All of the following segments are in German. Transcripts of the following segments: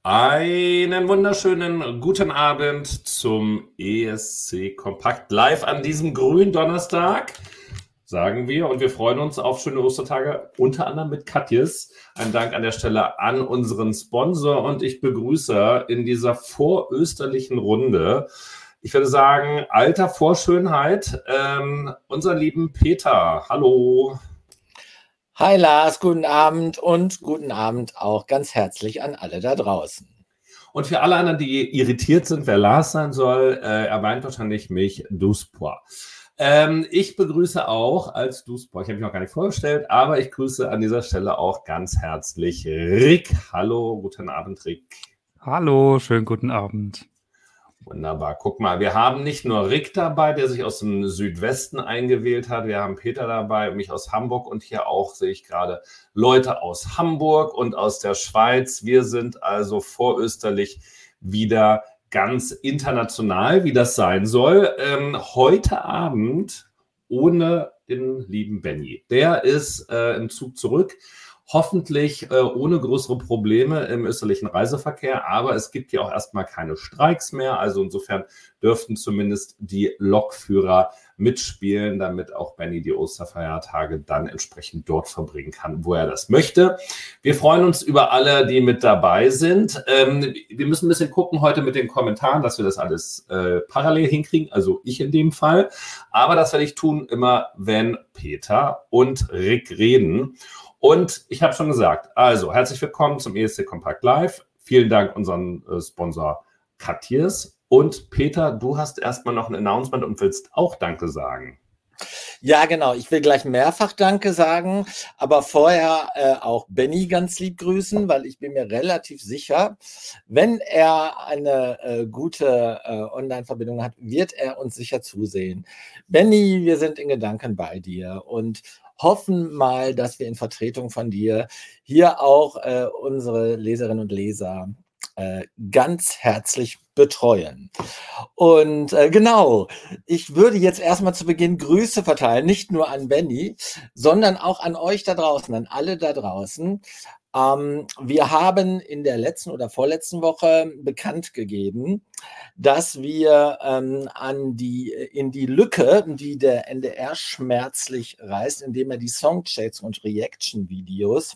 Einen wunderschönen guten Abend zum ESC Kompakt live an diesem grünen Donnerstag, sagen wir. Und wir freuen uns auf schöne Ostertage, unter anderem mit Katjes. Ein Dank an der Stelle an unseren Sponsor und ich begrüße in dieser vorösterlichen Runde, ich würde sagen, alter Vorschönheit, unseren lieben Peter. Hallo. Hi Lars, guten Abend und guten Abend auch ganz herzlich an alle da draußen. Und für alle anderen, die irritiert sind, wer Lars sein soll, er meint wahrscheinlich mich, Duspoir. Ich begrüße auch als Duspoir, ich habe mich noch gar nicht vorgestellt, aber ich grüße an dieser Stelle auch ganz herzlich Rick. Hallo, guten Abend, Rick. Hallo, schönen guten Abend. Wunderbar. Guck mal, wir haben nicht nur Rick dabei, der sich aus dem Südwesten eingewählt hat. Wir haben Peter dabei, mich aus Hamburg und hier auch sehe ich gerade Leute aus Hamburg und aus der Schweiz. Wir sind also vorösterlich wieder ganz international, wie das sein soll. Heute Abend ohne den lieben Benny. Der ist im Zug zurück. Hoffentlich ohne größere Probleme im österreichischen Reiseverkehr, aber es gibt ja auch erstmal keine Streiks mehr. Also insofern dürften zumindest die Lokführer mitspielen, damit auch Benny die Osterfeiertage dann entsprechend dort verbringen kann, wo er das möchte. Wir freuen uns über alle, die mit dabei sind. Wir müssen ein bisschen gucken heute mit den Kommentaren, dass wir das alles parallel hinkriegen, also ich in dem Fall. Aber das werde ich tun immer, wenn Peter und Rick reden. Und ich habe schon gesagt, also herzlich willkommen zum ESC Kompakt Live. Vielen Dank unseren Sponsor Katjes. Und Peter, du hast erstmal noch ein Announcement und willst auch Danke sagen. Ja, genau. Ich will gleich mehrfach Danke sagen, aber vorher auch Benny ganz lieb grüßen, weil ich bin mir relativ sicher, wenn er eine gute Online-Verbindung hat, wird er uns sicher zusehen. Benny, wir sind in Gedanken bei dir und hoffen mal, dass wir in Vertretung von dir hier auch unsere Leserinnen und Leser ganz herzlich betreuen. Und genau, ich würde jetzt erstmal zu Beginn Grüße verteilen, nicht nur an Benny, sondern auch an euch da draußen, an alle da draußen. Wir haben in der letzten oder vorletzten Woche bekannt gegeben, dass wir in die Lücke, die der NDR schmerzlich reißt, indem er die Songchecks und Reaction-Videos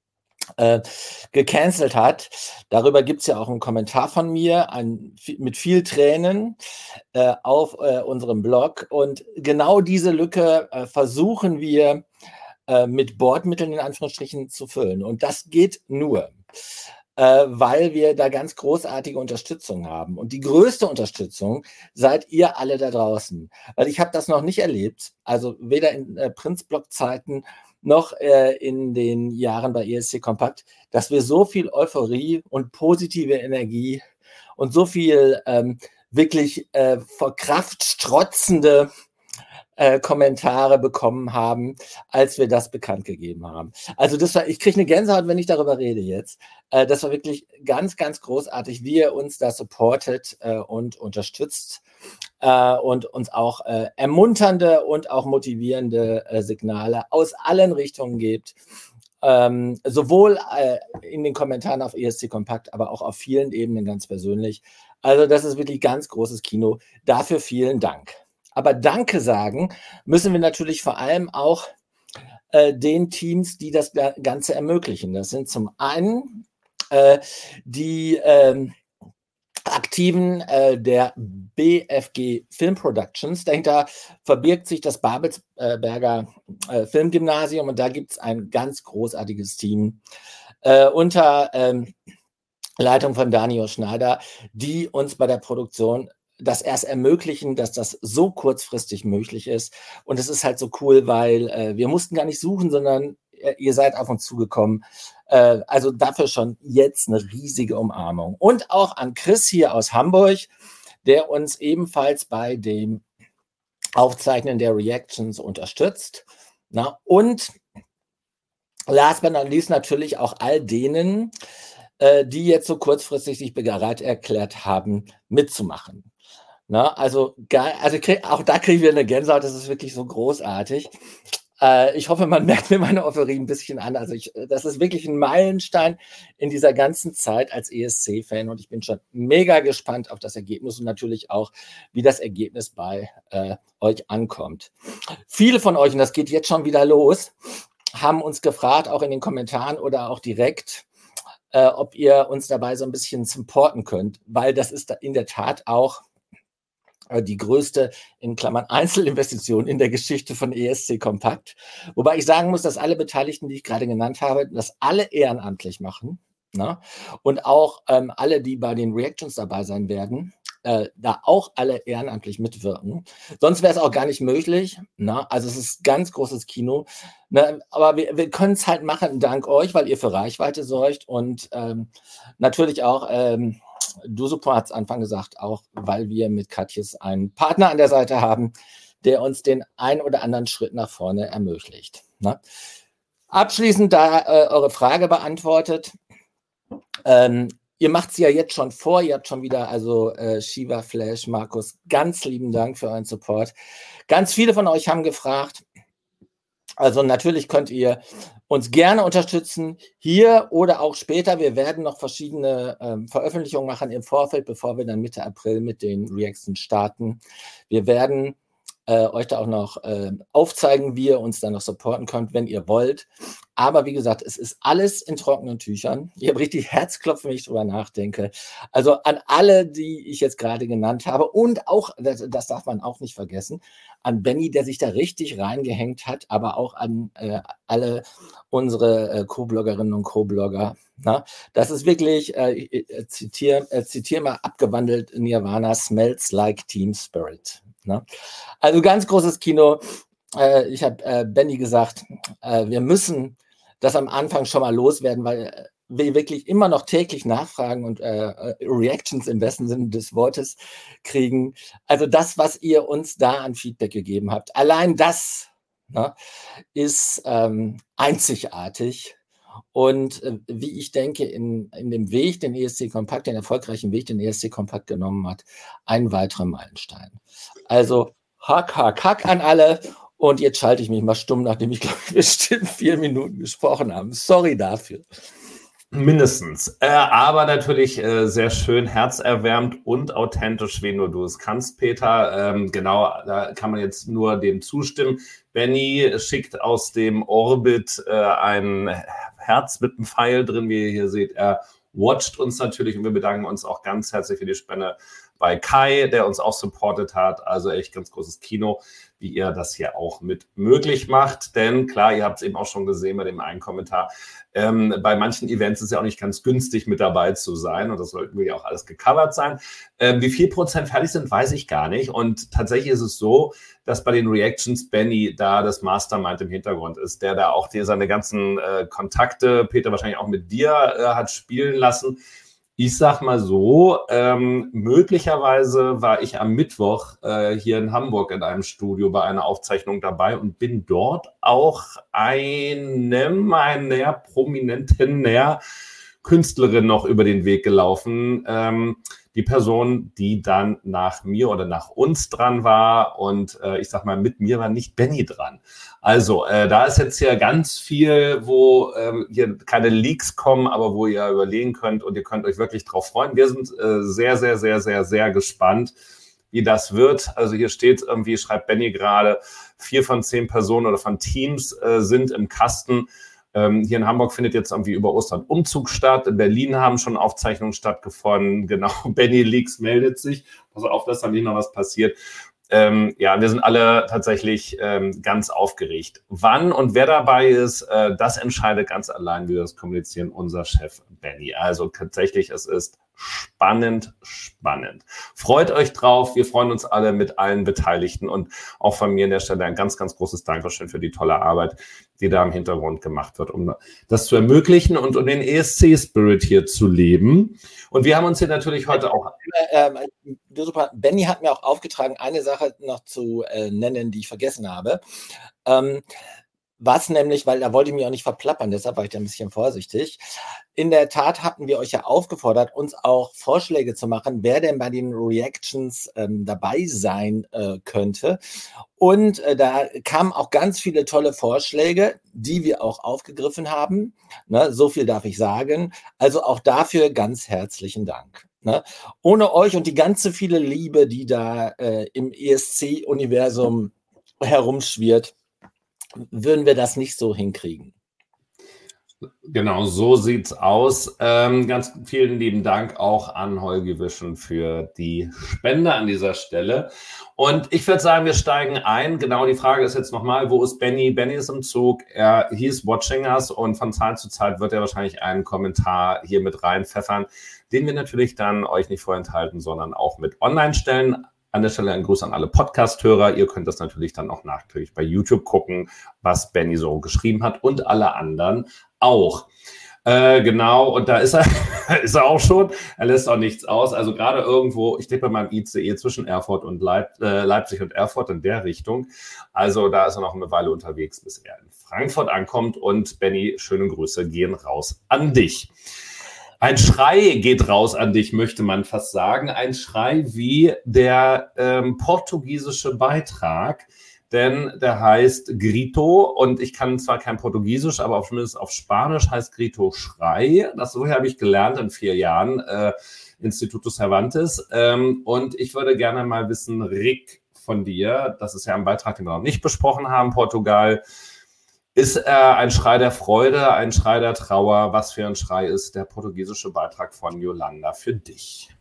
gecancelt hat. Darüber gibt es ja auch einen Kommentar von mir mit viel Tränen auf unserem Blog. Und genau diese Lücke versuchen wir mit Bordmitteln in Anführungsstrichen zu füllen. Und das geht nur, weil wir da ganz großartige Unterstützung haben. Und die größte Unterstützung seid ihr alle da draußen. Weil ich habe das noch nicht erlebt, also weder in Prinzblock-Zeiten noch in den Jahren bei ESC Kompakt, dass wir so viel Euphorie und positive Energie und so viel wirklich vor Kraft strotzende Kommentare bekommen haben, als wir das bekannt gegeben haben. Also ich kriege eine Gänsehaut, wenn ich darüber rede jetzt. Das war wirklich ganz, ganz großartig, wie ihr uns da supportet und unterstützt und uns auch ermunternde und auch motivierende Signale aus allen Richtungen gebt. Sowohl in den Kommentaren auf ESC Kompakt, aber auch auf vielen Ebenen ganz persönlich. Also das ist wirklich ganz großes Kino. Dafür vielen Dank. Aber Danke sagen müssen wir natürlich vor allem auch den Teams, die das Ganze ermöglichen. Das sind zum einen die Aktiven der BFG Film Productions. Dahinter verbirgt sich das Babelsberger Filmgymnasium und da gibt es ein ganz großartiges Team unter Leitung von Daniel Schneider, die uns bei der Produktion das erst ermöglichen, dass das so kurzfristig möglich ist. Und es ist halt so cool, weil wir mussten gar nicht suchen, sondern ihr seid auf uns zugekommen. Also dafür schon jetzt eine riesige Umarmung. Und auch an Chris hier aus Hamburg, der uns ebenfalls bei dem Aufzeichnen der Reactions unterstützt. Und last but not least natürlich auch all denen, die jetzt so kurzfristig sich bereit erklärt haben, mitzumachen. Also auch da kriegen wir eine Gänsehaut, das ist wirklich so großartig. Ich hoffe, man merkt mir meine Euphorie ein bisschen an. Also das ist wirklich ein Meilenstein in dieser ganzen Zeit als ESC-Fan und ich bin schon mega gespannt auf das Ergebnis und natürlich auch, wie das Ergebnis bei euch ankommt. Viele von euch, und das geht jetzt schon wieder los, haben uns gefragt, auch in den Kommentaren oder auch direkt, ob ihr uns dabei so ein bisschen supporten könnt, weil das ist in der Tat auch die größte, in Klammern, Einzelinvestition in der Geschichte von ESC Kompakt. Wobei ich sagen muss, dass alle Beteiligten, die ich gerade genannt habe, das alle ehrenamtlich machen. Ne? Und auch alle, die bei den Reactions dabei sein werden, da auch alle ehrenamtlich mitwirken. Sonst wäre es auch gar nicht möglich. Ne? Also es ist ganz großes Kino. Ne? Aber wir können es halt machen dank euch, weil ihr für Reichweite sorgt und natürlich auch Dusupo hat es Anfang gesagt, auch weil wir mit Katjes einen Partner an der Seite haben, der uns den ein oder anderen Schritt nach vorne ermöglicht. Ne? Abschließend da eure Frage beantwortet. Ihr macht es ja jetzt schon vor, ihr habt schon wieder, also Shiva, Flash, Markus, ganz lieben Dank für euren Support. Ganz viele von euch haben gefragt, also natürlich könnt ihr uns gerne unterstützen, hier oder auch später. Wir werden noch verschiedene Veröffentlichungen machen im Vorfeld, bevor wir dann Mitte April mit den Reactions starten. Wir werden euch da auch noch aufzeigen, wie ihr uns da noch supporten könnt, wenn ihr wollt. Aber wie gesagt, es ist alles in trockenen Tüchern. Ich habe richtig Herzklopfen, wenn ich drüber nachdenke. Also an alle, die ich jetzt gerade genannt habe und auch, das darf man auch nicht vergessen, an Benny, der sich da richtig reingehängt hat, aber auch an alle unsere Co-Bloggerinnen und Co-Blogger. Na? Das ist wirklich, zitiere mal abgewandelt Nirvana, smells like Team Spirit. Ne? Also ganz großes Kino. Ich habe Benny gesagt, wir müssen das am Anfang schon mal loswerden, weil wir wirklich immer noch täglich nachfragen und Reactions im besten Sinne des Wortes kriegen. Also das, was ihr uns da an Feedback gegeben habt, allein das ist einzigartig. Und wie ich denke, in dem Weg, den ESC Kompakt, den erfolgreichen Weg, den ESC Kompakt genommen hat, ein weiterer Meilenstein. Also Hack, Hack, Hack an alle. Und jetzt schalte ich mich mal stumm, nachdem ich, glaube ich, bestimmt 4 Minuten gesprochen habe. Sorry dafür. Mindestens. Aber natürlich sehr schön, herzerwärmend und authentisch, wie nur du es kannst, Peter. Genau, da kann man jetzt nur dem zustimmen. Benny schickt aus dem Orbit ein Herz mit einem Pfeil drin, wie ihr hier seht. Er watcht uns natürlich und wir bedanken uns auch ganz herzlich für die Spende bei Kai, der uns auch supportet hat. Also echt ganz großes Kino, wie ihr das hier auch mit möglich macht. Denn klar, ihr habt es eben auch schon gesehen bei dem einen Kommentar, bei manchen Events ist es ja auch nicht ganz günstig, mit dabei zu sein. Und das sollten wir ja auch alles gecovert sein. Wie viel Prozent fertig sind, weiß ich gar nicht. Und tatsächlich ist es so, dass bei den Reactions Benny da das Mastermind im Hintergrund ist, der da auch seine ganzen Kontakte, Peter wahrscheinlich auch mit dir, hat spielen lassen. Ich sag mal so, möglicherweise war ich am Mittwoch hier in Hamburg in einem Studio bei einer Aufzeichnung dabei und bin dort auch einer prominenten Künstlerin noch über den Weg gelaufen. Die Person, die dann nach mir oder nach uns dran war und ich sag mal, mit mir war nicht Benny dran. Also da ist jetzt hier ganz viel, wo hier keine Leaks kommen, aber wo ihr überlegen könnt und ihr könnt euch wirklich drauf freuen. Wir sind sehr, sehr, sehr, sehr, sehr gespannt, wie das wird. Also hier steht irgendwie, schreibt Benny gerade, 4 von 10 Personen oder von Teams sind im Kasten. Hier in Hamburg findet jetzt irgendwie über Ostern Umzug statt. In Berlin haben schon Aufzeichnungen stattgefunden. Genau, Benny Leaks meldet sich. Pass auf, dass da nicht noch was passiert. Ja, wir sind alle tatsächlich ganz aufgeregt. Wann und wer dabei ist, das entscheidet ganz allein, wie wir das kommunizieren, unser Chef Benny. Also tatsächlich, es ist spannend, spannend. Freut euch drauf. Wir freuen uns alle mit allen Beteiligten und auch von mir an der Stelle ein ganz, ganz großes Dankeschön für die tolle Arbeit, die da im Hintergrund gemacht wird, um das zu ermöglichen und um den ESC-Spirit hier zu leben. Und wir haben uns hier natürlich heute auch... Benny hat mir auch aufgetragen, eine Sache noch zu nennen, die ich vergessen habe. Was nämlich, weil da wollte ich mich auch nicht verplappern, deshalb war ich da ein bisschen vorsichtig. In der Tat hatten wir euch ja aufgefordert, uns auch Vorschläge zu machen, wer denn bei den Reactions dabei sein könnte. Und da kamen auch ganz viele tolle Vorschläge, die wir auch aufgegriffen haben. Ne, so viel darf ich sagen. Also auch dafür ganz herzlichen Dank. Ne? Ohne euch und die ganze viele Liebe, die da im ESC-Universum herumschwirrt, würden wir das nicht so hinkriegen. Genau, so sieht's aus. Ganz vielen lieben Dank auch an Holgi Wischen für die Spende an dieser Stelle. Und ich würde sagen, wir steigen ein. Genau, die Frage ist jetzt nochmal, wo ist Benny? Benny ist im Zug. Er hieß Watching Us und von Zeit zu Zeit wird er wahrscheinlich einen Kommentar hier mit reinpfeffern, den wir natürlich dann euch nicht vorenthalten, sondern auch mit online stellen. An der Stelle ein Gruß an alle Podcast-Hörer. Ihr könnt das natürlich dann auch nachträglich bei YouTube gucken, was Benny so geschrieben hat und alle anderen auch. Genau, und da ist er, ist er auch schon. Er lässt auch nichts aus. Also gerade irgendwo, ich denke bei meinem ICE zwischen Erfurt und Leipzig und Erfurt in der Richtung. Also da ist er noch eine Weile unterwegs, bis er in Frankfurt ankommt. Und Benny, schöne Grüße gehen raus an dich. Ein Schrei geht raus an dich, möchte man fast sagen. Ein Schrei wie der portugiesische Beitrag, denn der heißt Grito und ich kann zwar kein Portugiesisch, aber zumindest auf Spanisch heißt Grito Schrei. Das so habe ich gelernt in 4 Jahren, Instituto Cervantes. Und ich würde gerne mal wissen, Rick, von dir, das ist ja ein Beitrag, den wir noch nicht besprochen haben, Portugal. Ist er ein Schrei der Freude, ein Schrei der Trauer? Was für ein Schrei ist der portugiesische Beitrag von Yolanda für dich?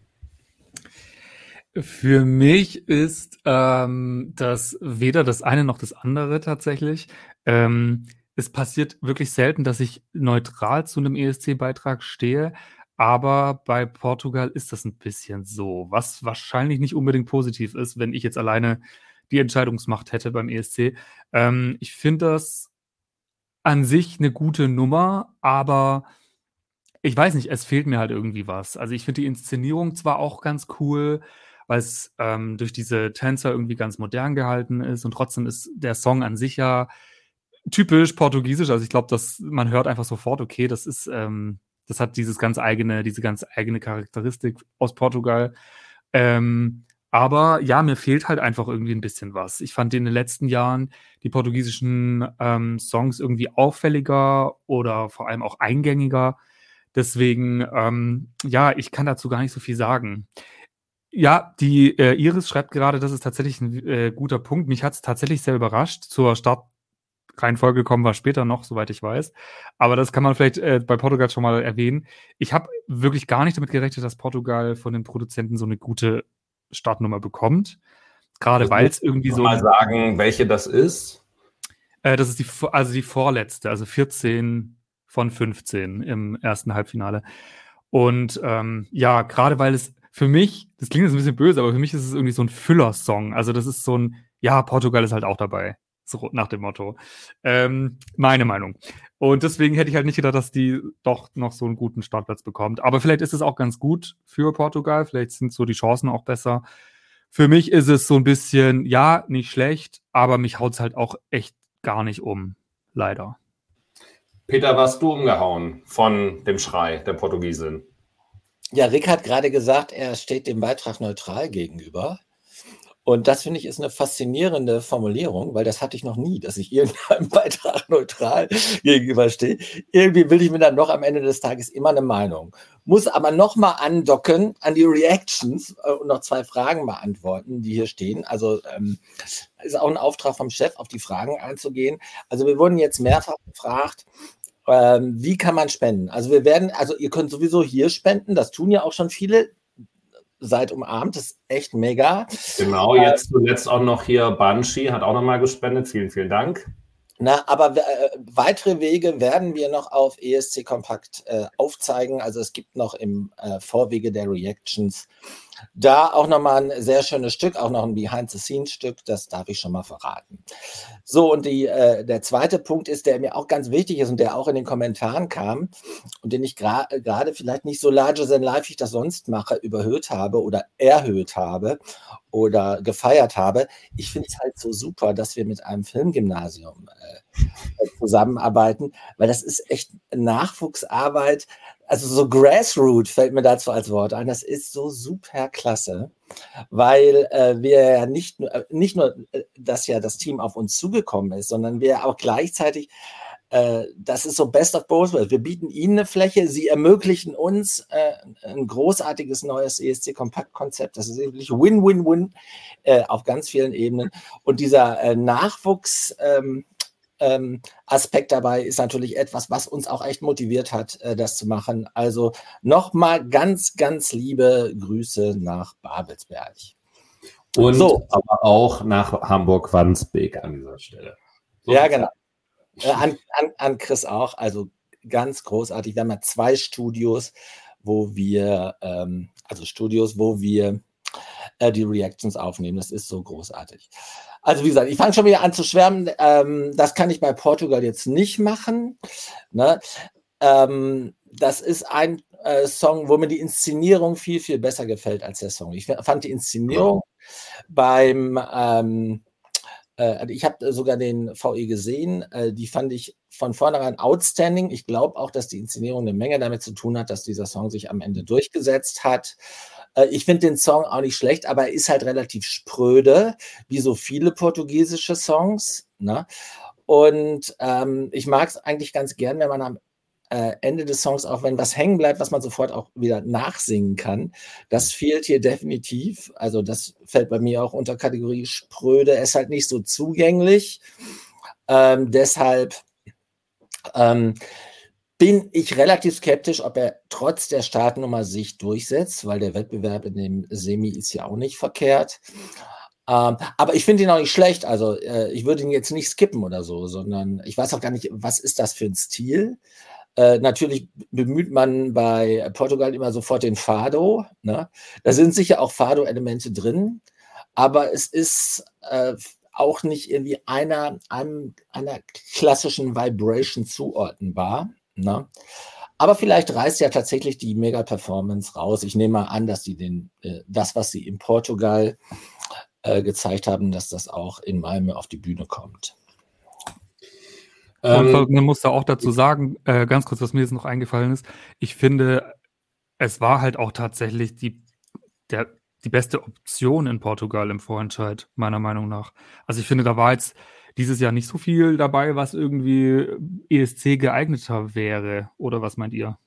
Für mich ist das weder das eine noch das andere tatsächlich. Es passiert wirklich selten, dass ich neutral zu einem ESC-Beitrag stehe, aber bei Portugal ist das ein bisschen so, was wahrscheinlich nicht unbedingt positiv ist, wenn ich jetzt alleine die Entscheidungsmacht hätte beim ESC. Ich finde das an sich eine gute Nummer, aber ich weiß nicht, es fehlt mir halt irgendwie was. Also ich finde die Inszenierung zwar auch ganz cool, weil es durch diese Tänzer irgendwie ganz modern gehalten ist und trotzdem ist der Song an sich ja typisch portugiesisch. Also ich glaube, dass man hört einfach sofort, okay, das ist, das hat diese ganz eigene Charakteristik aus Portugal. Aber ja, mir fehlt halt einfach irgendwie ein bisschen was. Ich fand in den letzten Jahren die portugiesischen Songs irgendwie auffälliger oder vor allem auch eingängiger. Deswegen, ja, ich kann dazu gar nicht so viel sagen. Ja, die Iris schreibt gerade, das ist tatsächlich ein guter Punkt. Mich hat es tatsächlich sehr überrascht. Zur Startreihenfolge kommen wir später noch, soweit ich weiß. Aber das kann man vielleicht bei Portugal schon mal erwähnen. Ich habe wirklich gar nicht damit gerechnet, dass Portugal von den Produzenten so eine gute Startnummer bekommt. Gerade weil es irgendwie so. Mal sagen, welche das ist? Das ist die vorletzte, also 14 von 15 im ersten Halbfinale. Und ja, gerade weil es für mich, das klingt jetzt ein bisschen böse, aber für mich ist es irgendwie so ein Füller-Song. Also das ist so ein, ja, Portugal ist halt auch dabei. So nach dem Motto. Meine Meinung. Und deswegen hätte ich halt nicht gedacht, dass die doch noch so einen guten Startplatz bekommt. Aber vielleicht ist es auch ganz gut für Portugal. Vielleicht sind so die Chancen auch besser. Für mich ist es so ein bisschen, ja, nicht schlecht, aber mich haut es halt auch echt gar nicht um. Leider. Peter, warst du umgehauen von dem Schrei der Portugiesin? Ja, Rick hat gerade gesagt, er steht dem Beitrag neutral gegenüber. Und das, finde ich, ist eine faszinierende Formulierung, weil das hatte ich noch nie, dass ich irgendeinem Beitrag neutral gegenüberstehe. Irgendwie will ich mir dann noch am Ende des Tages immer eine Meinung. Muss aber noch mal andocken an die Reactions und noch 2 Fragen beantworten, die hier stehen. Also ist auch ein Auftrag vom Chef, auf die Fragen einzugehen. Also wir wurden jetzt mehrfach gefragt, wie kann man spenden? Also ihr könnt sowieso hier spenden, das tun ja auch schon viele. Seid umarmt, das ist echt mega. Genau, jetzt zuletzt auch noch hier Banshee hat auch nochmal gespendet. Vielen, vielen Dank. Aber weitere Wege werden wir noch auf ESC Kompakt aufzeigen. Also es gibt noch im Vorwege der Reactions da auch nochmal ein sehr schönes Stück, auch noch ein Behind-the-Scenes-Stück, das darf ich schon mal verraten. So, und der zweite Punkt ist, der mir auch ganz wichtig ist und der auch in den Kommentaren kam und den ich gerade vielleicht nicht so larger than life, wie ich das sonst mache, überhöht habe oder erhöht habe. oder gefeiert habe. Ich finde es halt so super, dass wir mit einem Filmgymnasium zusammenarbeiten, weil das ist echt Nachwuchsarbeit. Also so Grassroot fällt mir dazu als Wort ein. Das ist so super klasse, weil wir ja nicht nur, dass ja das Team auf uns zugekommen ist, sondern wir auch gleichzeitig das ist so best of both worlds. Wir bieten Ihnen eine Fläche, Sie ermöglichen uns ein großartiges neues ESC-Kompaktkonzept. Das ist wirklich Win-Win-Win auf ganz vielen Ebenen. Und dieser Nachwuchs Aspekt dabei ist natürlich etwas, was uns auch echt motiviert hat, das zu machen. Also nochmal ganz, ganz liebe Grüße nach Babelsberg. Und so, aber auch nach Hamburg-Wandsbek an dieser Stelle. So ja, genau. An Chris auch, also ganz großartig. Wir haben ja 2 Studios, wo wir die Reactions aufnehmen. Das ist so großartig. Also wie gesagt, ich fange schon wieder an zu schwärmen. Das kann ich bei Portugal jetzt nicht machen. Ne? Das ist ein Song, wo mir die Inszenierung viel, viel besser gefällt als der Song. Ich fand die Inszenierung ich habe sogar den VE gesehen, die fand ich von vornherein outstanding. Ich glaube auch, dass die Inszenierung eine Menge damit zu tun hat, dass dieser Song sich am Ende durchgesetzt hat. Ich finde den Song auch nicht schlecht, aber er ist halt relativ spröde, wie so viele portugiesische Songs. Ne? Und ich mag es eigentlich ganz gern, wenn man am Ende des Songs, auch wenn was hängen bleibt, was man sofort auch wieder nachsingen kann. Das fehlt hier definitiv. Also das fällt bei mir auch unter Kategorie spröde. Er ist halt nicht so zugänglich. Deshalb bin ich relativ skeptisch, ob er trotz der Startnummer sich durchsetzt, weil der Wettbewerb in dem Semi ist ja auch nicht verkehrt. Aber ich finde ihn auch nicht schlecht. Also ich würde ihn jetzt nicht skippen oder so, sondern ich weiß auch gar nicht, was ist das für ein Stil? Natürlich bemüht man bei Portugal immer sofort den Fado. Ne? Da sind sicher auch Fado-Elemente drin, aber es ist auch nicht irgendwie einer klassischen Vibration zuordnenbar. Ne? Aber vielleicht reißt ja tatsächlich die Mega-Performance raus. Ich nehme mal an, dass sie das, was sie in Portugal gezeigt haben, dass das auch in Malmö auf die Bühne kommt. Und man muss da auch dazu sagen, ganz kurz, was mir jetzt noch eingefallen ist, ich finde, es war halt auch tatsächlich die beste Option in Portugal im Vorentscheid, meiner Meinung nach. Also ich finde, da war jetzt dieses Jahr nicht so viel dabei, was irgendwie ESC geeigneter wäre. Oder was meint ihr?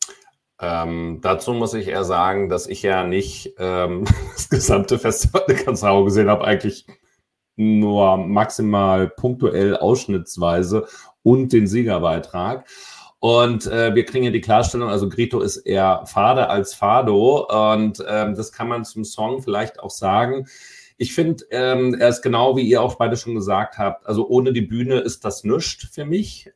Dazu muss ich eher sagen, dass ich ja nicht das gesamte Festival der Canção gesehen habe, eigentlich nur maximal punktuell ausschnittsweise und den Siegerbeitrag. Und wir kriegen ja die Klarstellung, also Grito ist eher Fade als Fado und das kann man zum Song vielleicht auch sagen. Ich finde, er ist genau, wie ihr auch beide schon gesagt habt, also ohne die Bühne ist das nichts für mich.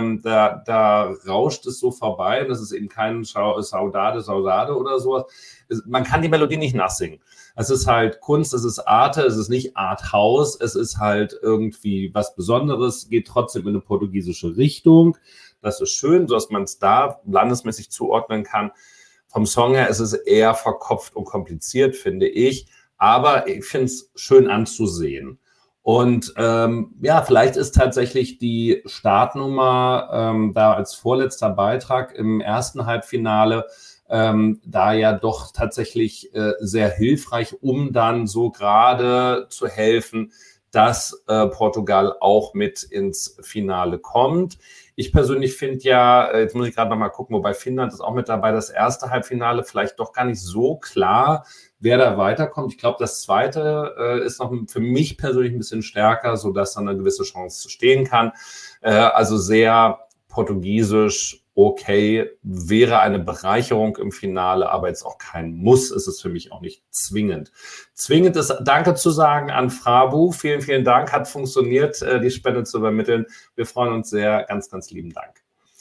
Da rauscht es so vorbei, das ist eben kein Saudade oder sowas. Man kann die Melodie nicht nachsingen. Es ist halt Kunst, es ist Arte, es ist nicht Arthouse, es ist halt irgendwie was Besonderes, geht trotzdem in eine portugiesische Richtung. Das ist schön, sodass man es da landesmäßig zuordnen kann. Vom Song her ist es eher verkopft und kompliziert, finde ich. Aber ich finde es schön anzusehen. Und vielleicht ist tatsächlich die Startnummer da als vorletzter Beitrag im ersten Halbfinale da ja doch tatsächlich sehr hilfreich, um dann so gerade zu helfen, dass Portugal auch mit ins Finale kommt. Ich persönlich finde ja, jetzt muss ich gerade noch mal gucken, wobei Finnland ist auch mit dabei, das erste Halbfinale vielleicht doch gar nicht so klar, wer da weiterkommt. Ich glaube, das zweite ist noch für mich persönlich ein bisschen stärker, sodass dann eine gewisse Chance stehen kann. Also sehr portugiesisch, okay, wäre eine Bereicherung im Finale, aber jetzt auch kein Muss, ist es für mich auch nicht zwingend. Zwingend ist Danke zu sagen an Frabu. Vielen, vielen Dank, hat funktioniert, die Spende zu übermitteln. Wir freuen uns sehr, ganz, ganz lieben Dank.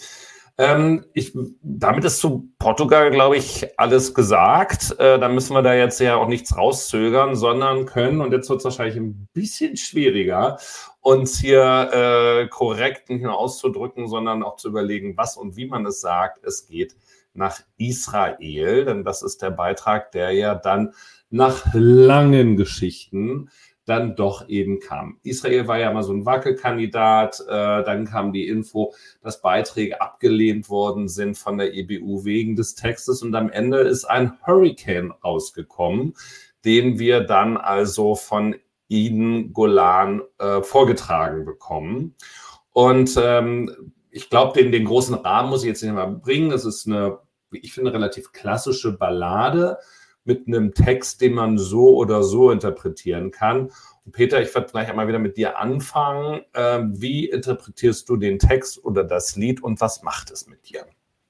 Damit ist zu Portugal, glaube ich, alles gesagt. Da müssen wir da jetzt ja auch nichts rauszögern, sondern können, und jetzt wird es wahrscheinlich ein bisschen schwieriger, uns hier korrekt nicht nur auszudrücken, sondern auch zu überlegen, was und wie man es sagt. Es geht nach Israel, denn das ist der Beitrag, der ja dann nach langen Geschichten dann doch eben kam. Israel war ja mal so ein Wackelkandidat, dann kam die Info, dass Beiträge abgelehnt worden sind von der EBU wegen des Textes und am Ende ist ein Hurricane rausgekommen, den wir dann also von Eden Golan vorgetragen bekommen. Und ich glaube, den großen Rahmen muss ich jetzt nicht mal bringen. Das ist eine, wie ich finde, relativ klassische Ballade mit einem Text, den man so oder so interpretieren kann. Und Peter, ich werde gleich einmal wieder mit dir anfangen. Wie interpretierst du den Text oder das Lied und was macht es mit dir?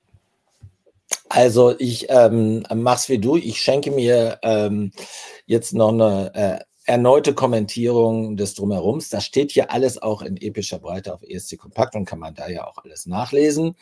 Also ich mach's wie du. Ich schenke mir jetzt noch eine erneute Kommentierung des Drumherums. Das steht hier alles auch in epischer Breite auf ESC Kompakt und kann man da ja auch alles nachlesen.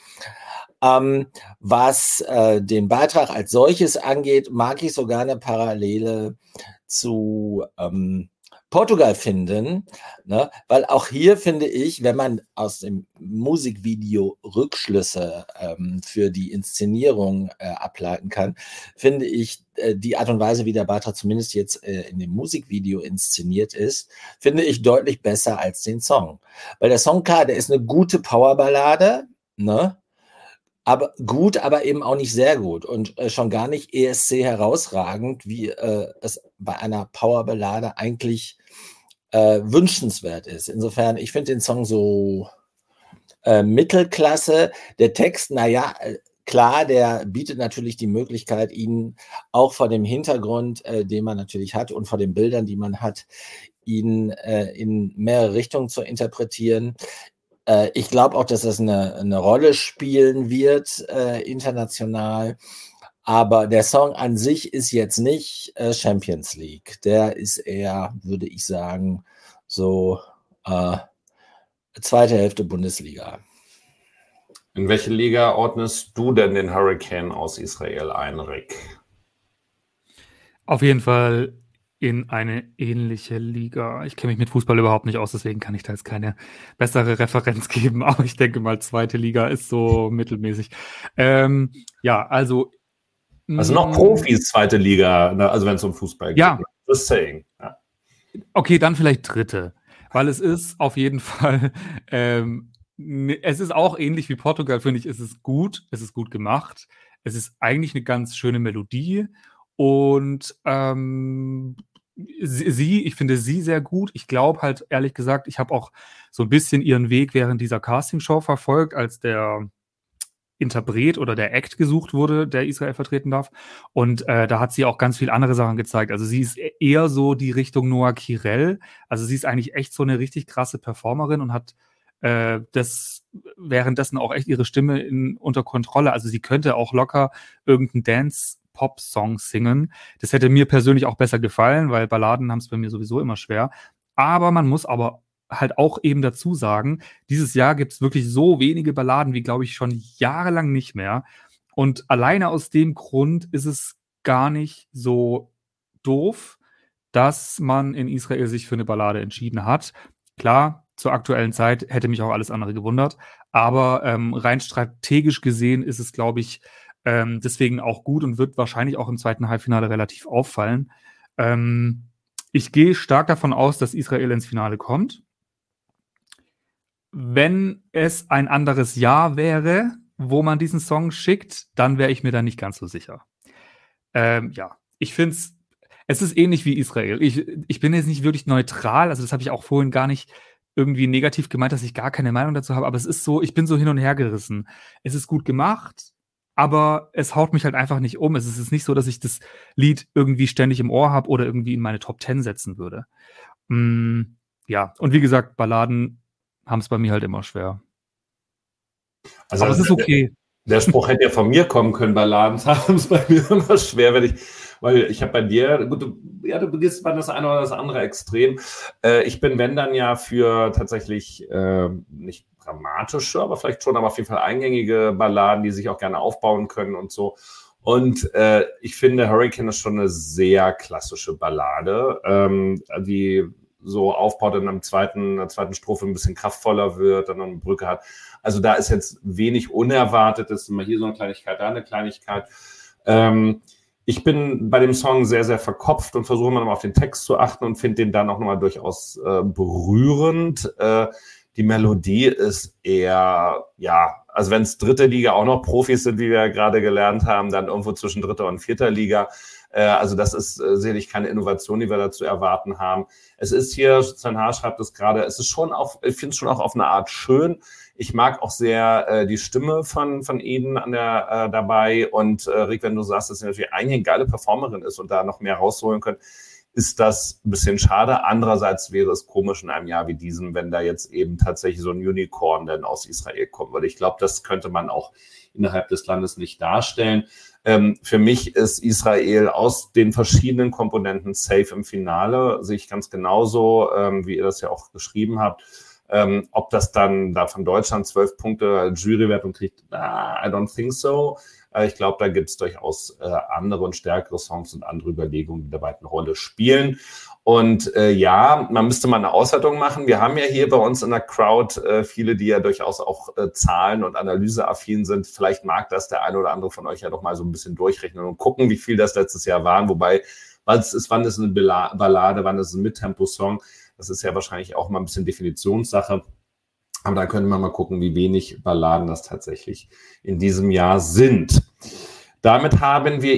Was den Beitrag als solches angeht, mag ich sogar eine Parallele zu Portugal finden, ne? Weil auch hier finde ich, wenn man aus dem Musikvideo Rückschlüsse für die Inszenierung ableiten kann, finde ich die Art und Weise, wie der Beitrag zumindest jetzt in dem Musikvideo inszeniert ist, finde ich deutlich besser als den Song. Weil der Song, klar, der ist eine gute Powerballade, ne? Aber gut, aber eben auch nicht sehr gut und schon gar nicht ESC herausragend, wie es bei einer Powerballade eigentlich wünschenswert ist. Insofern, ich finde den Song so Mittelklasse. Der Text, naja, klar, der bietet natürlich die Möglichkeit, ihn auch vor dem Hintergrund, den man natürlich hat und vor den Bildern, die man hat, ihn in mehrere Richtungen zu interpretieren. Ich glaube auch, dass das eine Rolle spielen wird international. Aber der Song an sich ist jetzt nicht Champions League. Der ist eher, würde ich sagen, so zweite Hälfte Bundesliga. In welche Liga ordnest du denn den Hurricane aus Israel ein, Rick? Auf jeden Fall in eine ähnliche Liga. Ich kenne mich mit Fußball überhaupt nicht aus, deswegen kann ich da jetzt keine bessere Referenz geben. Aber ich denke mal, zweite Liga ist so mittelmäßig. Ja, also noch Profis, zweite Liga, also wenn es um Fußball geht. Ja. Just saying. Ja. Okay, dann vielleicht dritte. Weil es ist auf jeden Fall, es ist auch ähnlich wie Portugal, finde ich, es ist gut gemacht. Es ist eigentlich eine ganz schöne Melodie und ich finde sie sehr gut. Ich glaube halt, ehrlich gesagt, ich habe auch so ein bisschen ihren Weg während dieser Castingshow verfolgt, als der Interpret oder der Act gesucht wurde, der Israel vertreten darf. Und da hat sie auch ganz viel andere Sachen gezeigt. Also sie ist eher so die Richtung Noah Kirel. Also sie ist eigentlich echt so eine richtig krasse Performerin und hat das währenddessen auch echt ihre Stimme unter Kontrolle. Also sie könnte auch locker irgendeinen Dance-Pop-Song singen. Das hätte mir persönlich auch besser gefallen, weil Balladen haben es bei mir sowieso immer schwer. Aber man muss aber halt auch eben dazu sagen, dieses Jahr gibt es wirklich so wenige Balladen wie, glaube ich, schon jahrelang nicht mehr. Und alleine aus dem Grund ist es gar nicht so doof, dass man in Israel sich für eine Ballade entschieden hat. Klar, zur aktuellen Zeit hätte mich auch alles andere gewundert, aber rein strategisch gesehen ist es, glaube ich, deswegen auch gut und wird wahrscheinlich auch im zweiten Halbfinale relativ auffallen. Ich gehe stark davon aus, dass Israel ins Finale kommt. Wenn es ein anderes Jahr wäre, wo man diesen Song schickt, dann wäre ich mir da nicht ganz so sicher. Ja, ich finde es ist ähnlich wie Israel. Ich bin jetzt nicht wirklich neutral, also das habe ich auch vorhin gar nicht irgendwie negativ gemeint, dass ich gar keine Meinung dazu habe, aber es ist so, ich bin so hin und her gerissen. Es ist gut gemacht, aber es haut mich halt einfach nicht um. Es ist nicht so, dass ich das Lied irgendwie ständig im Ohr habe oder irgendwie in meine Top 10 setzen würde. Ja, und wie gesagt, Balladen haben es bei mir halt immer schwer. Also aber es ist okay. Der Spruch hätte ja von mir kommen können, Balladen haben es bei mir immer schwer, weil ich habe bei dir, gut, du beginnst bei das eine oder das andere Extrem. Ich bin, wenn dann ja für tatsächlich nicht dramatische, aber vielleicht schon, aber auf jeden Fall eingängige Balladen, die sich auch gerne aufbauen können und so. Und ich finde, Hurricane ist schon eine sehr klassische Ballade, die so aufbaut und in der zweiten Strophe ein bisschen kraftvoller wird, dann noch eine Brücke hat. Also da ist jetzt wenig Unerwartetes, immer hier so eine Kleinigkeit, da eine Kleinigkeit. Ich bin bei dem Song sehr, sehr verkopft und versuche immer noch mal auf den Text zu achten und finde den dann auch nochmal durchaus berührend. Die Melodie ist eher, ja, also wenn es dritte Liga auch noch Profis sind, wie wir ja gerade gelernt haben, dann irgendwo zwischen dritter und vierter Liga. Also das ist sicherlich keine Innovation, die wir dazu erwarten haben. Es ist hier, Sven Haar schreibt es gerade, es ist schon auch, ich finde es schon auch auf eine Art schön. Ich mag auch sehr die Stimme von Eden dabei. Und Rick, wenn du sagst, dass sie natürlich eigentlich eine geile Performerin ist und da noch mehr rausholen können, ist das ein bisschen schade. Andererseits wäre es komisch in einem Jahr wie diesem, wenn da jetzt eben tatsächlich so ein Unicorn dann aus Israel kommt. Weil ich glaube, das könnte man auch innerhalb des Landes nicht darstellen. Für mich ist Israel aus den verschiedenen Komponenten safe im Finale, sehe ich ganz genauso, wie ihr das ja auch geschrieben habt. Ob das dann da von Deutschland 12 Punkte als Jurywertung kriegt, I don't think so. Ich glaube, da gibt es durchaus andere und stärkere Songs und andere Überlegungen, die dabei eine Rolle spielen. Und ja, man müsste mal eine Auswertung machen. Wir haben ja hier bei uns in der Crowd viele, die ja durchaus auch Zahlen- und Analyseaffin sind. Vielleicht mag das der eine oder andere von euch ja doch mal so ein bisschen durchrechnen und gucken, wie viel das letztes Jahr waren. Wobei, wann ist eine Ballade, wann ist ein Mittempo-Song? Das ist ja wahrscheinlich auch mal ein bisschen Definitionssache. Aber da können wir mal gucken, wie wenig Balladen das tatsächlich in diesem Jahr sind. Damit haben wir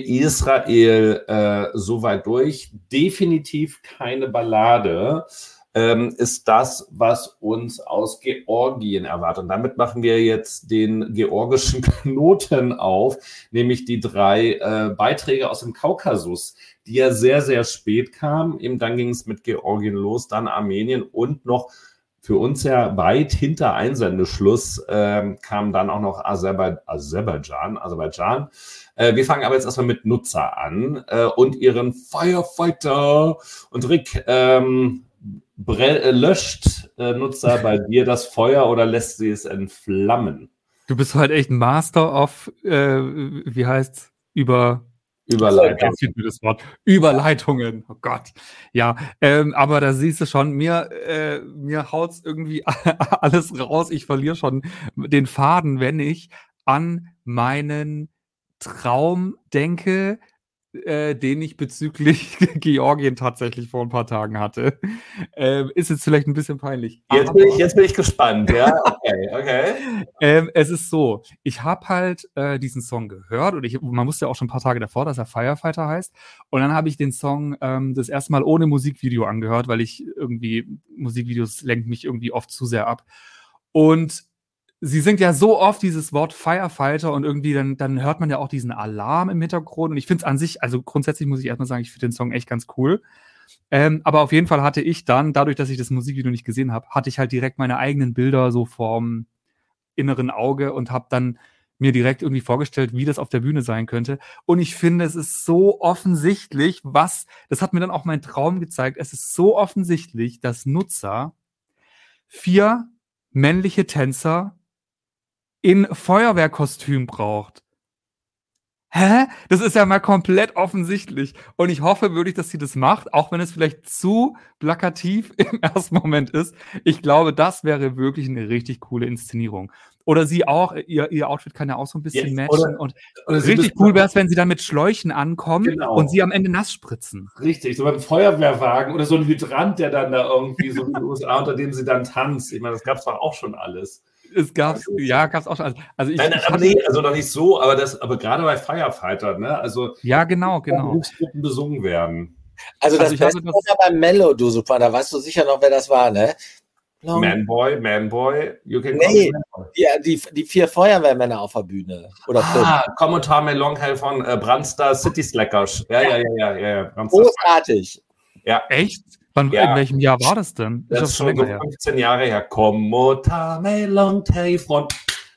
Israel soweit durch. Definitiv keine Ballade ist das, was uns aus Georgien erwartet. Und damit machen wir jetzt den georgischen Knoten auf, nämlich die 3 Beiträge aus dem Kaukasus, die ja sehr, sehr spät kamen. Eben dann ging es mit Georgien los, dann Armenien und noch für uns ja weit hinter Einsendeschluss kam dann auch noch Aserbaidschan. Wir fangen aber jetzt erstmal mit Nutzer an und ihren Firefighter. Und Rick, löscht Nutzer bei dir das Feuer oder lässt sie es entflammen? Du bist halt echt Master of, wie heißt's, Überleitung. Das Wort. Überleitungen. Oh Gott. Ja, aber da siehst du schon, mir haut's irgendwie alles raus. Ich verliere schon den Faden, wenn ich an meinen Traum denke, den ich bezüglich Georgien tatsächlich vor ein paar Tagen hatte. Ist jetzt vielleicht ein bisschen peinlich. Jetzt bin ich gespannt, ja? Okay. Es ist so, ich habe halt diesen Song gehört und man wusste ja auch schon ein paar Tage davor, dass er Firefighter heißt. Und dann habe ich den Song das erste Mal ohne Musikvideo angehört, weil ich irgendwie, Musikvideos lenken mich irgendwie oft zu sehr ab. Und sie singt ja so oft dieses Wort Firefighter und irgendwie dann hört man ja auch diesen Alarm im Hintergrund. Und ich finde es an sich, also grundsätzlich muss ich erstmal sagen, ich finde den Song echt ganz cool. Aber auf jeden Fall hatte ich dann, dadurch, dass ich das Musikvideo nicht gesehen habe, hatte ich halt direkt meine eigenen Bilder so vorm inneren Auge und habe dann mir direkt irgendwie vorgestellt, wie das auf der Bühne sein könnte. Und ich finde, es ist so offensichtlich, das hat mir dann auch mein Traum gezeigt, es ist so offensichtlich, dass Nutzer 4 männliche Tänzer in Feuerwehrkostüm braucht. Hä? Das ist ja mal komplett offensichtlich. Und ich hoffe wirklich, dass sie das macht, auch wenn es vielleicht zu plakativ im ersten Moment ist. Ich glaube, das wäre wirklich eine richtig coole Inszenierung. Oder sie auch, ihr Outfit kann ja auch so ein bisschen matchen. Und richtig cool wäre es, wenn sie dann mit Schläuchen ankommen und sie am Ende nass spritzen. Richtig, so beim Feuerwehrwagen oder so ein Hydrant, der dann da irgendwie so in den USA, unter dem sie dann tanzt. Ich meine, das gab es doch auch schon alles. Gab's auch schon. Also also noch nicht so, aber gerade bei Firefighter, ne? Also ja, genau. Berufsgruppen besungen werden. Also das Beste war ja beim Mellow, du super, da weißt du sicher noch, wer das war, ne? Manboy, you can call me die 4 Feuerwehrmänner auf der Bühne. Kommentar mit Longhell von Brandstar City Slackers. Ja. Großartig. Ja. Echt? In welchem Jahr war das denn? Das ist schon so 15 Jahre her. Komotame Longtail Front.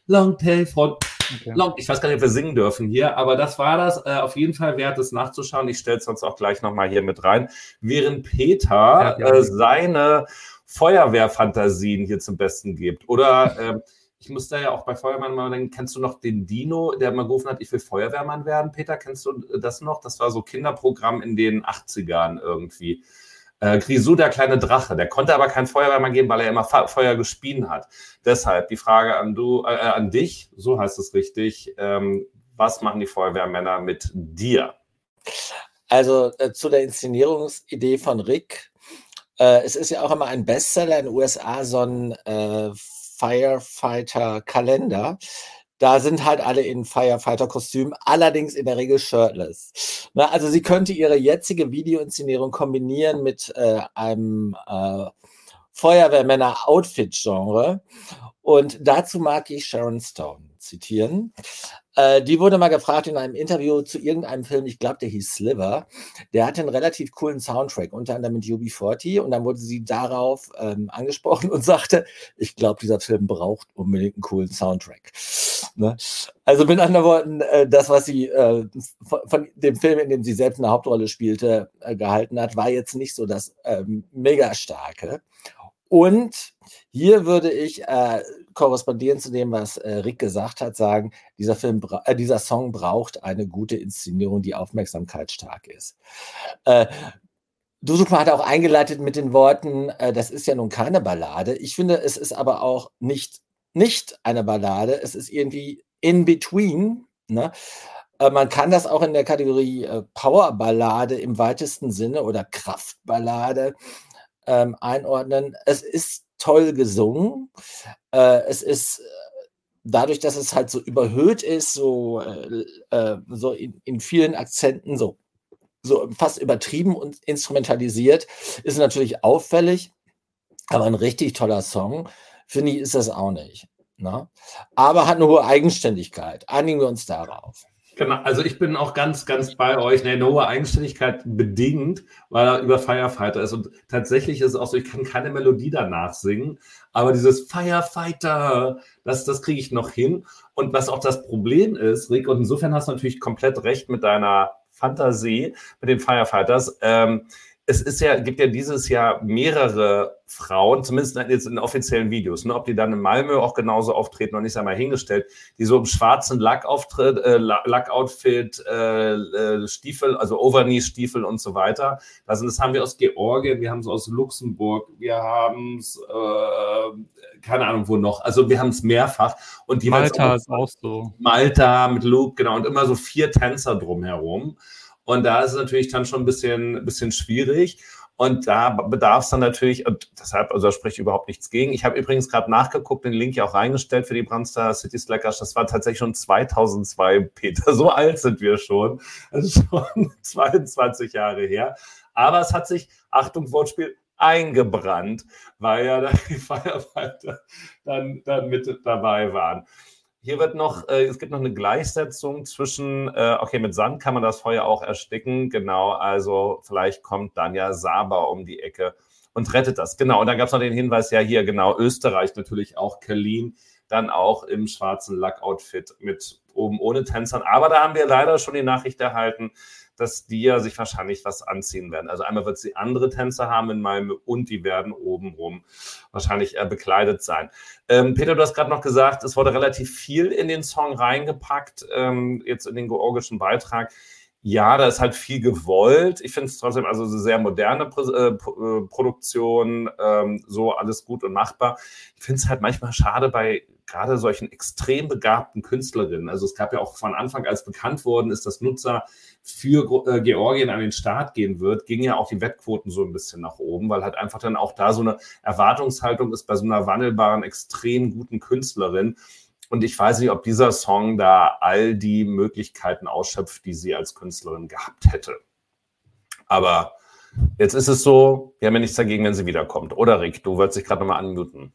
Okay. Ich weiß gar nicht, ob wir singen dürfen hier, aber das war das. Auf jeden Fall wert es nachzuschauen. Ich stelle es sonst auch gleich nochmal hier mit rein. Während Peter seine Feuerwehrfantasien hier zum Besten gibt. Oder ich muss da ja auch bei Feuerwehrmann mal denken, kennst du noch den Dino, der mal gerufen hat, ich will Feuerwehrmann werden? Peter, kennst du das noch? Das war so Kinderprogramm in den 80ern irgendwie. Grisou, der kleine Drache, der konnte aber kein Feuerwehrmann geben, weil er immer Feuer gespien hat. Deshalb die Frage an dich, so heißt es richtig, was machen die Feuerwehrmänner mit dir? Also zu der Inszenierungsidee von Rick. Es ist ja auch immer ein Bestseller in den USA, so ein Firefighter-Kalender. Da sind halt alle in Firefighter-Kostümen, allerdings in der Regel shirtless. Na, also sie könnte ihre jetzige Videoinszenierung kombinieren mit einem Feuerwehrmänner-Outfit-Genre. Und dazu mag ich Sharon Stone zitieren. Die wurde mal gefragt in einem Interview zu irgendeinem Film, ich glaube, der hieß Sliver. Der hatte einen relativ coolen Soundtrack, unter anderem mit UB40. Und dann wurde sie darauf angesprochen und sagte, ich glaube, dieser Film braucht unbedingt einen coolen Soundtrack. Ne? Also mit anderen Worten, das, was sie von dem Film, in dem sie selbst eine Hauptrolle spielte, gehalten hat, war jetzt nicht so das mega starke. Und hier würde ich korrespondieren zu dem, was Rick gesagt hat, sagen, dieser Song braucht eine gute Inszenierung, die aufmerksamkeitsstark ist. Dusupa hat auch eingeleitet mit den Worten, das ist ja nun keine Ballade. Ich finde, es ist aber auch nicht eine Ballade. Es ist irgendwie in between. Ne? Man kann das auch in der Kategorie Powerballade im weitesten Sinne oder Kraftballade einordnen. Es ist toll gesungen. Es ist dadurch, dass es halt so überhöht ist, so in vielen Akzenten, so fast übertrieben und instrumentalisiert, ist natürlich auffällig. Aber ein richtig toller Song, finde ich, ist das auch nicht. Ne? Aber hat eine hohe Eigenständigkeit. Einigen wir uns darauf. Genau, also ich bin auch ganz, ganz bei euch. Eine hohe Eigenständigkeit bedingt, weil er über Firefighter ist. Und tatsächlich ist es auch so, ich kann keine Melodie danach singen, aber dieses Firefighter, das kriege ich noch hin. Und was auch das Problem ist, Rick, und insofern hast du natürlich komplett recht mit deiner Fantasie, mit den Firefighters. Gibt ja dieses Jahr mehrere Frauen, zumindest jetzt in offiziellen Videos, ne, ob die dann in Malmö auch genauso auftreten, noch nicht einmal hingestellt, die so im schwarzen Lackoutfit, Stiefel, also Overknee-Stiefel und so weiter. Das haben wir aus Georgien, wir haben es aus Luxemburg, wir haben es, keine Ahnung wo noch, also wir haben es mehrfach. Und Malta ist auch so. Malta mit Luke, genau, und immer so 4 Tänzer drumherum. Und da ist es natürlich dann schon ein bisschen schwierig. Und da bedarf es dann natürlich, und deshalb, also da spricht überhaupt nichts gegen. Ich habe übrigens gerade nachgeguckt, den Link ja auch reingestellt für die Brandstar City Slackers. Das war tatsächlich schon 2002, Peter. So alt sind wir schon. Das ist schon 22 Jahre her. Aber es hat sich, Achtung, Wortspiel, eingebrannt, weil ja da die Firefighter dann mit dabei waren. Hier wird es gibt noch eine Gleichsetzung zwischen, okay, mit Sand kann man das Feuer auch ersticken, genau, also vielleicht kommt dann ja Saber um die Ecke und rettet das, genau. Und dann gab es noch den Hinweis, ja hier, genau, Österreich natürlich auch, Kellin, dann auch im schwarzen Lackoutfit mit oben ohne Tänzern, aber da haben wir leider schon die Nachricht erhalten, dass die ja sich wahrscheinlich was anziehen werden. Also einmal wird sie andere Tänzer haben in Malmö und die werden obenrum wahrscheinlich bekleidet sein. Peter, du hast gerade noch gesagt, es wurde relativ viel in den Song reingepackt, jetzt in den georgischen Beitrag. Ja, da ist halt viel gewollt. Ich finde es trotzdem also eine sehr moderne Produktion, so alles gut und machbar. Ich finde es halt manchmal schade bei gerade solchen extrem begabten Künstlerinnen. Also es gab ja auch von Anfang, als bekannt worden ist, dass Nutzer für Georgien an den Start gehen wird, gingen ja auch die Wettquoten so ein bisschen nach oben, weil halt einfach dann auch da so eine Erwartungshaltung ist bei so einer wandelbaren, extrem guten Künstlerin. Und ich weiß nicht, ob dieser Song da all die Möglichkeiten ausschöpft, die sie als Künstlerin gehabt hätte. Aber jetzt ist es so, wir haben ja nichts dagegen, wenn sie wiederkommt. Oder Rick, du wolltest dich gerade nochmal unmuten.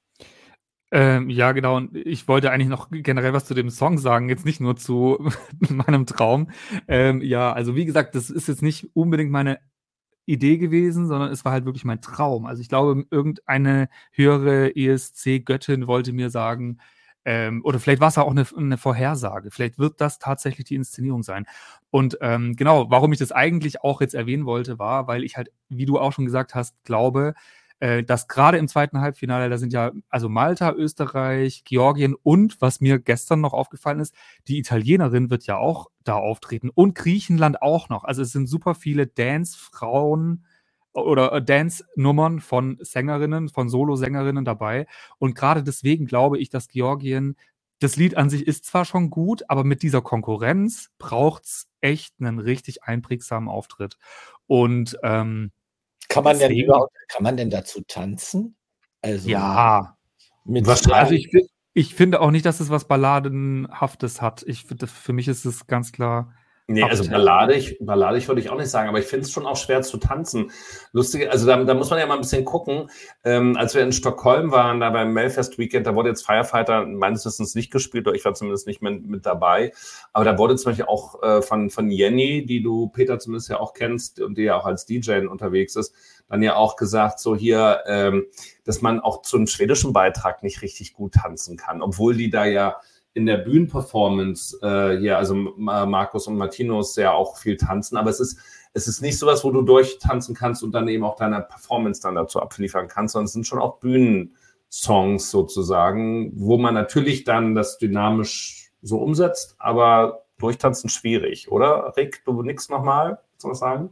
Ja, genau. Und ich wollte eigentlich noch generell was zu dem Song sagen, jetzt nicht nur zu meinem Traum. Ja, also wie gesagt, das ist jetzt nicht unbedingt meine Idee gewesen, sondern es war halt wirklich mein Traum. Also ich glaube, irgendeine höhere ESC-Göttin wollte mir sagen, oder vielleicht war es auch eine Vorhersage. Vielleicht wird das tatsächlich die Inszenierung sein. Und genau, warum ich das eigentlich auch jetzt erwähnen wollte, war, weil ich halt, wie du auch schon gesagt hast, glaube, dass gerade im zweiten Halbfinale, da sind ja also Malta, Österreich, Georgien und, was mir gestern noch aufgefallen ist, die Italienerin wird ja auch da auftreten und Griechenland auch noch. Also es sind super viele Dance-Frauen oder Dance-Nummern von Sängerinnen, von Solo-Sängerinnen dabei. Und gerade deswegen glaube ich, dass Georgien, das Lied an sich ist zwar schon gut, aber mit dieser Konkurrenz braucht es echt einen richtig einprägsamen Auftritt. Und Kann deswegen, man denn dazu tanzen? Also ja, mit Wahrscheinlich. also ich finde auch nicht, dass es was Balladenhaftes hat. Für mich ist es ganz klar Nee, also Uptempo. balladig würde ich auch nicht sagen, aber ich finde es schon auch schwer zu tanzen. Lustig, also da muss man ja mal ein bisschen gucken. Als wir in Stockholm waren, da beim Melfest Weekend, da wurde jetzt Firefighter meines Wissens nicht gespielt, oder ich war zumindest nicht mit dabei. Aber da wurde zum Beispiel auch von Jenny, die du, Peter, zumindest ja auch kennst und die ja auch als DJ unterwegs ist, dann ja auch gesagt, so hier, dass man auch zu einem schwedischen Beitrag nicht richtig gut tanzen kann, obwohl die da ja in der Bühnenperformance hier, also Markus und Martinus ja auch viel tanzen, aber es ist nicht sowas, wo du durchtanzen kannst und dann eben auch deine Performance dann dazu abliefern kannst, sondern es sind schon auch Bühnensongs sozusagen, wo man natürlich dann das dynamisch so umsetzt, aber durchtanzen schwierig, oder? Rick, du nix nochmal, soll ich sagen?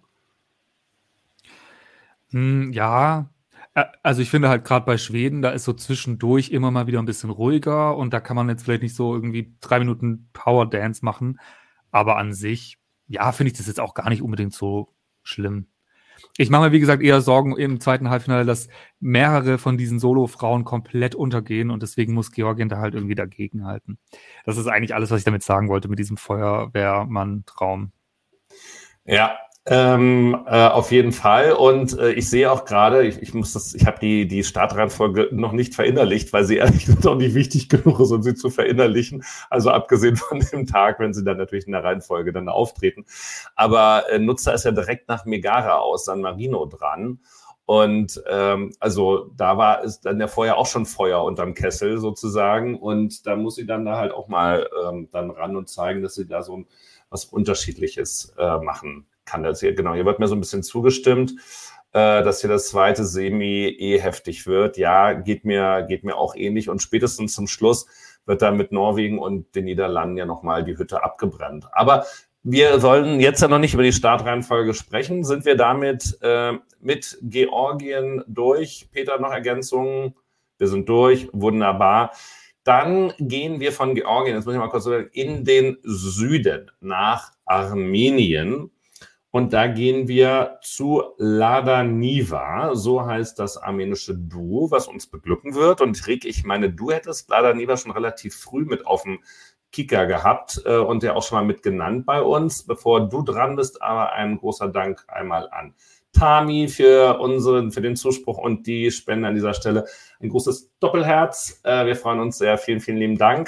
Ja, also ich finde halt gerade bei Schweden, da ist so zwischendurch immer mal wieder ein bisschen ruhiger und da kann man jetzt vielleicht nicht so irgendwie 3 Minuten Power Dance machen, aber an sich, ja, finde ich das jetzt auch gar nicht unbedingt so schlimm. Ich mache mir, wie gesagt, eher Sorgen im zweiten Halbfinale, dass mehrere von diesen Solo-Frauen komplett untergehen und deswegen muss Georgien da halt irgendwie dagegenhalten. Das ist eigentlich alles, was ich damit sagen wollte mit diesem Feuerwehrmann-Traum. Ja, auf jeden Fall. Und ich sehe auch gerade, ich habe die Startreihenfolge noch nicht verinnerlicht, weil sie ehrlich gesagt auch nicht wichtig genug ist, um sie zu verinnerlichen. Also abgesehen von dem Tag, wenn sie dann natürlich in der Reihenfolge dann auftreten. Aber Nutzer ist ja direkt nach Megara aus San Marino dran. Und also da ist dann ja vorher auch schon Feuer unterm Kessel sozusagen. Und da muss sie dann da halt auch mal dann ran und zeigen, dass sie da so was Unterschiedliches machen kann. Das hier, genau, hier wird mir so ein bisschen zugestimmt, dass hier das zweite Semi heftig wird. Ja, geht mir auch ähnlich. Und spätestens zum Schluss wird dann mit Norwegen und den Niederlanden ja nochmal die Hütte abgebrannt. Aber wir sollen jetzt ja noch nicht über die Startreihenfolge sprechen. Sind wir damit mit Georgien durch? Peter, noch Ergänzungen? Wir sind durch. Wunderbar. Dann gehen wir von Georgien, jetzt muss ich mal kurz sagen, in den Süden nach Armenien. Und da gehen wir zu Lada Niva, so heißt das armenische Duo, was uns beglücken wird. Und Rick, ich meine, du hättest Lada Niva schon relativ früh mit auf dem Kicker gehabt und ja auch schon mal mit genannt bei uns. Bevor du dran bist, aber ein großer Dank einmal an Tami für den Zuspruch und die Spende an dieser Stelle. Ein großes Doppelherz. Wir freuen uns sehr. Vielen, vielen lieben Dank.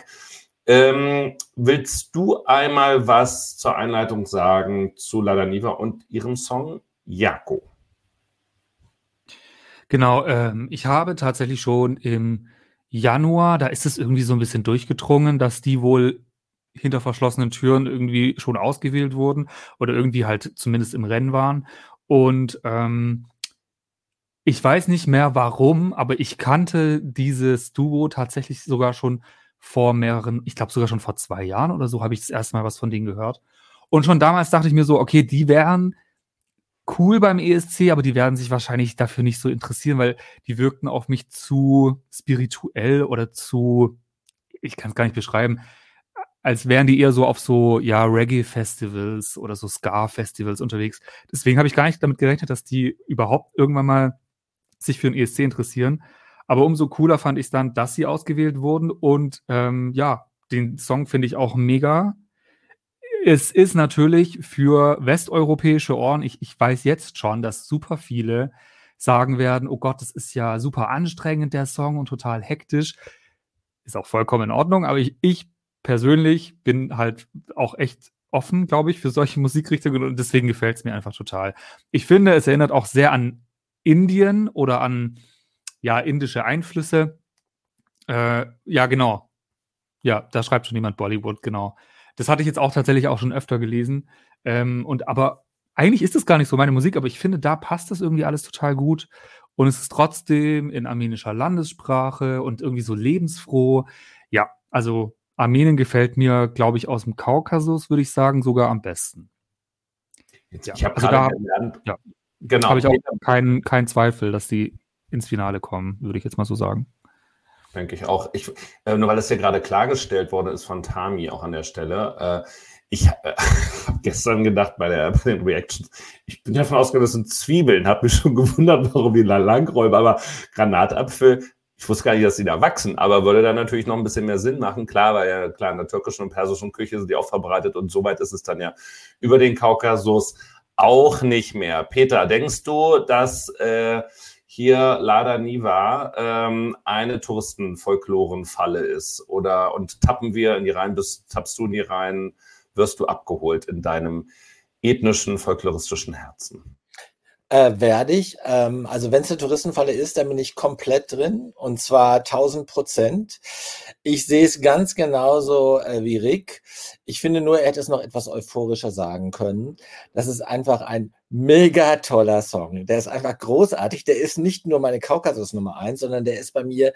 Willst du einmal was zur Einleitung sagen zu Lada Niva und ihrem Song Jako? Genau, ich habe tatsächlich schon im Januar, da ist es irgendwie so ein bisschen durchgedrungen, dass die wohl hinter verschlossenen Türen irgendwie schon ausgewählt wurden oder irgendwie halt zumindest im Rennen waren. Und ich weiß nicht mehr warum, aber ich kannte dieses Duo tatsächlich sogar schon vor mehreren, ich glaube sogar schon vor 2 Jahren oder so, habe ich das erste Mal was von denen gehört. Und schon damals dachte ich mir so, okay, die wären cool beim ESC, aber die werden sich wahrscheinlich dafür nicht so interessieren, weil die wirkten auf mich zu spirituell oder zu, ich kann es gar nicht beschreiben, als wären die eher so auf so, ja, Reggae-Festivals oder so Ska-Festivals unterwegs. Deswegen habe ich gar nicht damit gerechnet, dass die überhaupt irgendwann mal sich für den ESC interessieren. Aber umso cooler fand ich es dann, dass sie ausgewählt wurden. Und ja, den Song finde ich auch mega. Es ist natürlich für westeuropäische Ohren, ich weiß jetzt schon, dass super viele sagen werden, oh Gott, das ist ja super anstrengend, der Song, und total hektisch. Ist auch vollkommen in Ordnung, aber ich persönlich bin halt auch echt offen, glaube ich, für solche Musikrichtungen und deswegen gefällt es mir einfach total. Ich finde, es erinnert auch sehr an Indien oder an, ja, indische Einflüsse. Ja, genau. Ja, da schreibt schon jemand Bollywood, genau. Das hatte ich jetzt auch tatsächlich auch schon öfter gelesen. Aber eigentlich ist es gar nicht so meine Musik, aber ich finde, da passt das irgendwie alles total gut. Und es ist trotzdem in armenischer Landessprache und irgendwie so lebensfroh. Ja, also Armenien gefällt mir, glaube ich, aus dem Kaukasus, würde ich sagen, sogar am besten. Jetzt, Ja, ich habe also gerade da, gelernt, ja. Genau. Habe ich auch keinen Zweifel, dass die ins Finale kommen, würde ich jetzt mal so sagen. Denke ich auch. Nur weil das ja gerade klargestellt worden ist von Tami auch an der Stelle. Ich habe gestern gedacht bei den Reactions, ich bin davon ausgegangen, das sind Zwiebeln. Habe mich schon gewundert, warum die da langräumen. Aber Granatapfel, ich wusste gar nicht, dass die da wachsen, aber würde dann natürlich noch ein bisschen mehr Sinn machen. Klar, weil ja klar, in der türkischen und persischen Küche sind die auch verbreitet und soweit ist es dann ja über den Kaukasus auch nicht mehr. Peter, denkst du, dass hier Lada Niva eine Touristenfolklorenfalle ist? Und tappen wir in die Reihen, tappst du in die Reihen, wirst du abgeholt in deinem ethnischen, folkloristischen Herzen? Werde ich. Also wenn es eine Touristenfalle ist, dann bin ich komplett drin und zwar 1000%. Ich sehe es ganz genauso wie Rick. Ich finde nur, er hätte es noch etwas euphorischer sagen können. Das ist einfach ein mega toller Song. Der ist einfach großartig. Der ist nicht nur meine Kaukasus Nummer 1, sondern der ist bei mir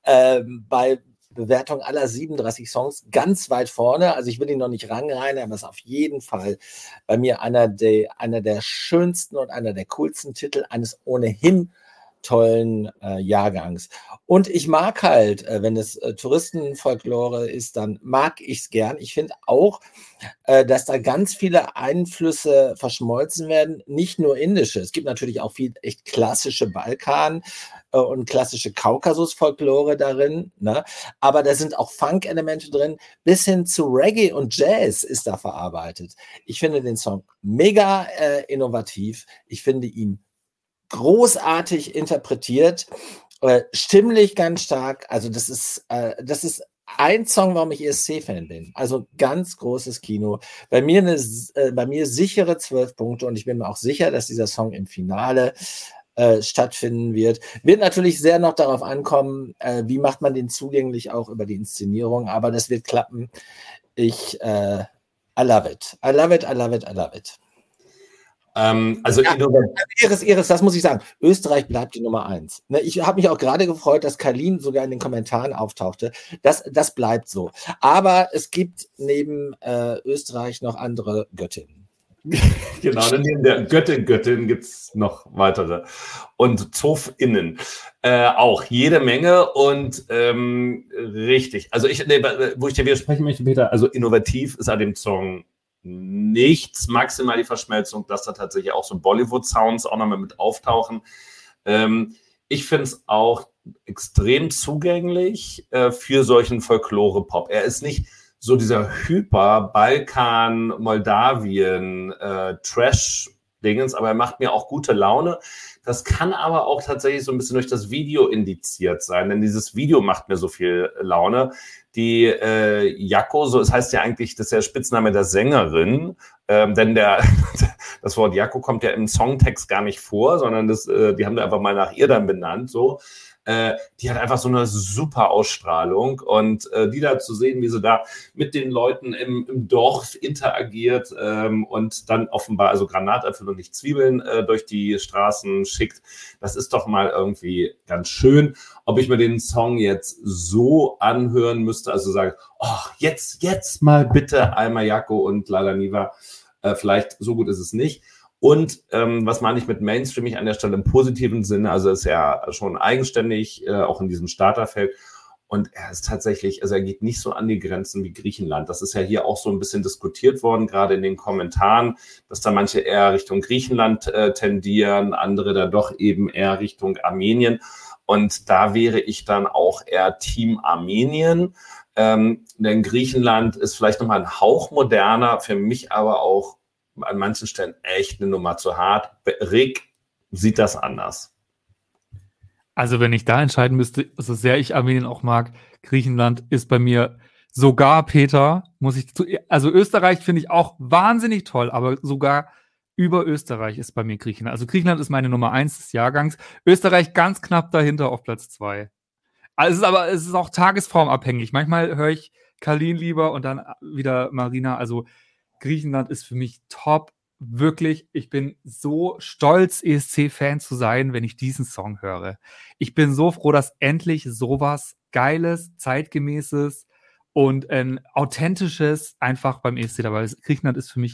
bei Bewertung aller 37 Songs ganz weit vorne. Also ich will ihn noch nicht rangreihen, aber es ist auf jeden Fall bei mir einer der schönsten und einer der coolsten Titel eines ohnehin tollen Jahrgangs. Und ich mag halt, wenn es Touristenfolklore ist, dann mag ich es gern. Ich finde auch, dass da ganz viele Einflüsse verschmolzen werden, nicht nur indische. Es gibt natürlich auch viel echt klassische Balkan- und klassische Kaukasus-Folklore darin, ne? Aber da sind auch Funk-Elemente drin, bis hin zu Reggae und Jazz ist da verarbeitet. Ich finde den Song mega innovativ. Ich finde ihn großartig interpretiert, stimmlich ganz stark. Also das ist ein Song, warum ich ESC-Fan bin. Also ganz großes Kino. Bei mir sichere 12 Punkte und ich bin mir auch sicher, dass dieser Song im Finale stattfinden wird. Wird natürlich sehr noch darauf ankommen, wie macht man den zugänglich auch über die Inszenierung, aber das wird klappen. I love it. I love it, I love it, I love it. Iris, das muss ich sagen. Österreich bleibt die Nummer 1. Ne, ich habe mich auch gerade gefreut, dass Kalin sogar in den Kommentaren auftauchte. Das bleibt so. Aber es gibt neben Österreich noch andere Göttinnen. Genau, neben der Göttin gibt es noch weitere. Und ZoFinnen auch jede Menge und richtig. Also wo ich dir widersprechen möchte, Peter, also innovativ ist an dem Song nichts, maximal die Verschmelzung, dass da tatsächlich auch so Bollywood-Sounds auch nochmal mit auftauchen. Ich finde es auch extrem zugänglich für solchen Folklore-Pop. Er ist nicht so dieser Hyper-Balkan, Moldawien, Trash-Dingens, aber er macht mir auch gute Laune. Das kann aber auch tatsächlich so ein bisschen durch das Video indiziert sein, denn dieses Video macht mir so viel Laune. Die Jaco, so es heißt ja eigentlich, das ist der Spitzname der Sängerin, denn das Wort Jaco kommt ja im Songtext gar nicht vor, sondern die haben da einfach mal nach ihr dann benannt, so. Die hat einfach so eine super Ausstrahlung und die da zu sehen, wie sie da mit den Leuten im Dorf interagiert und dann offenbar also Granatäpfel und nicht Zwiebeln durch die Straßen schickt, das ist doch mal irgendwie ganz schön. Ob ich mir den Song jetzt so anhören müsste, also sagen, oh, jetzt mal bitte einmal Jaco und Lada Niva, vielleicht so gut ist es nicht. Und was meine ich mit mainstreamig an der Stelle im positiven Sinne, also ist er schon eigenständig, auch in diesem Starterfeld. Und er ist tatsächlich, also er geht nicht so an die Grenzen wie Griechenland. Das ist ja hier auch so ein bisschen diskutiert worden, gerade in den Kommentaren, dass da manche eher Richtung Griechenland tendieren, andere da doch eben eher Richtung Armenien. Und da wäre ich dann auch eher Team Armenien. Denn Griechenland ist vielleicht nochmal ein Hauch moderner, für mich aber auch an manchen Stellen echt eine Nummer zu hart. Rick sieht das anders. Also wenn ich da entscheiden müsste, so sehr ich Armenien auch mag, Griechenland ist bei mir sogar, Peter, also Österreich finde ich auch wahnsinnig toll, aber sogar über Österreich ist bei mir Griechenland. Also Griechenland ist meine Nummer 1 des Jahrgangs. Österreich ganz knapp dahinter auf Platz 2. Also es ist auch tagesformabhängig. Manchmal höre ich Kalin lieber und dann wieder Marina. Also Griechenland ist für mich top. Wirklich, ich bin so stolz, ESC-Fan zu sein, wenn ich diesen Song höre. Ich bin so froh, dass endlich sowas Geiles, Zeitgemäßes und ein authentisches einfach beim ESC dabei ist. Griechenland ist für mich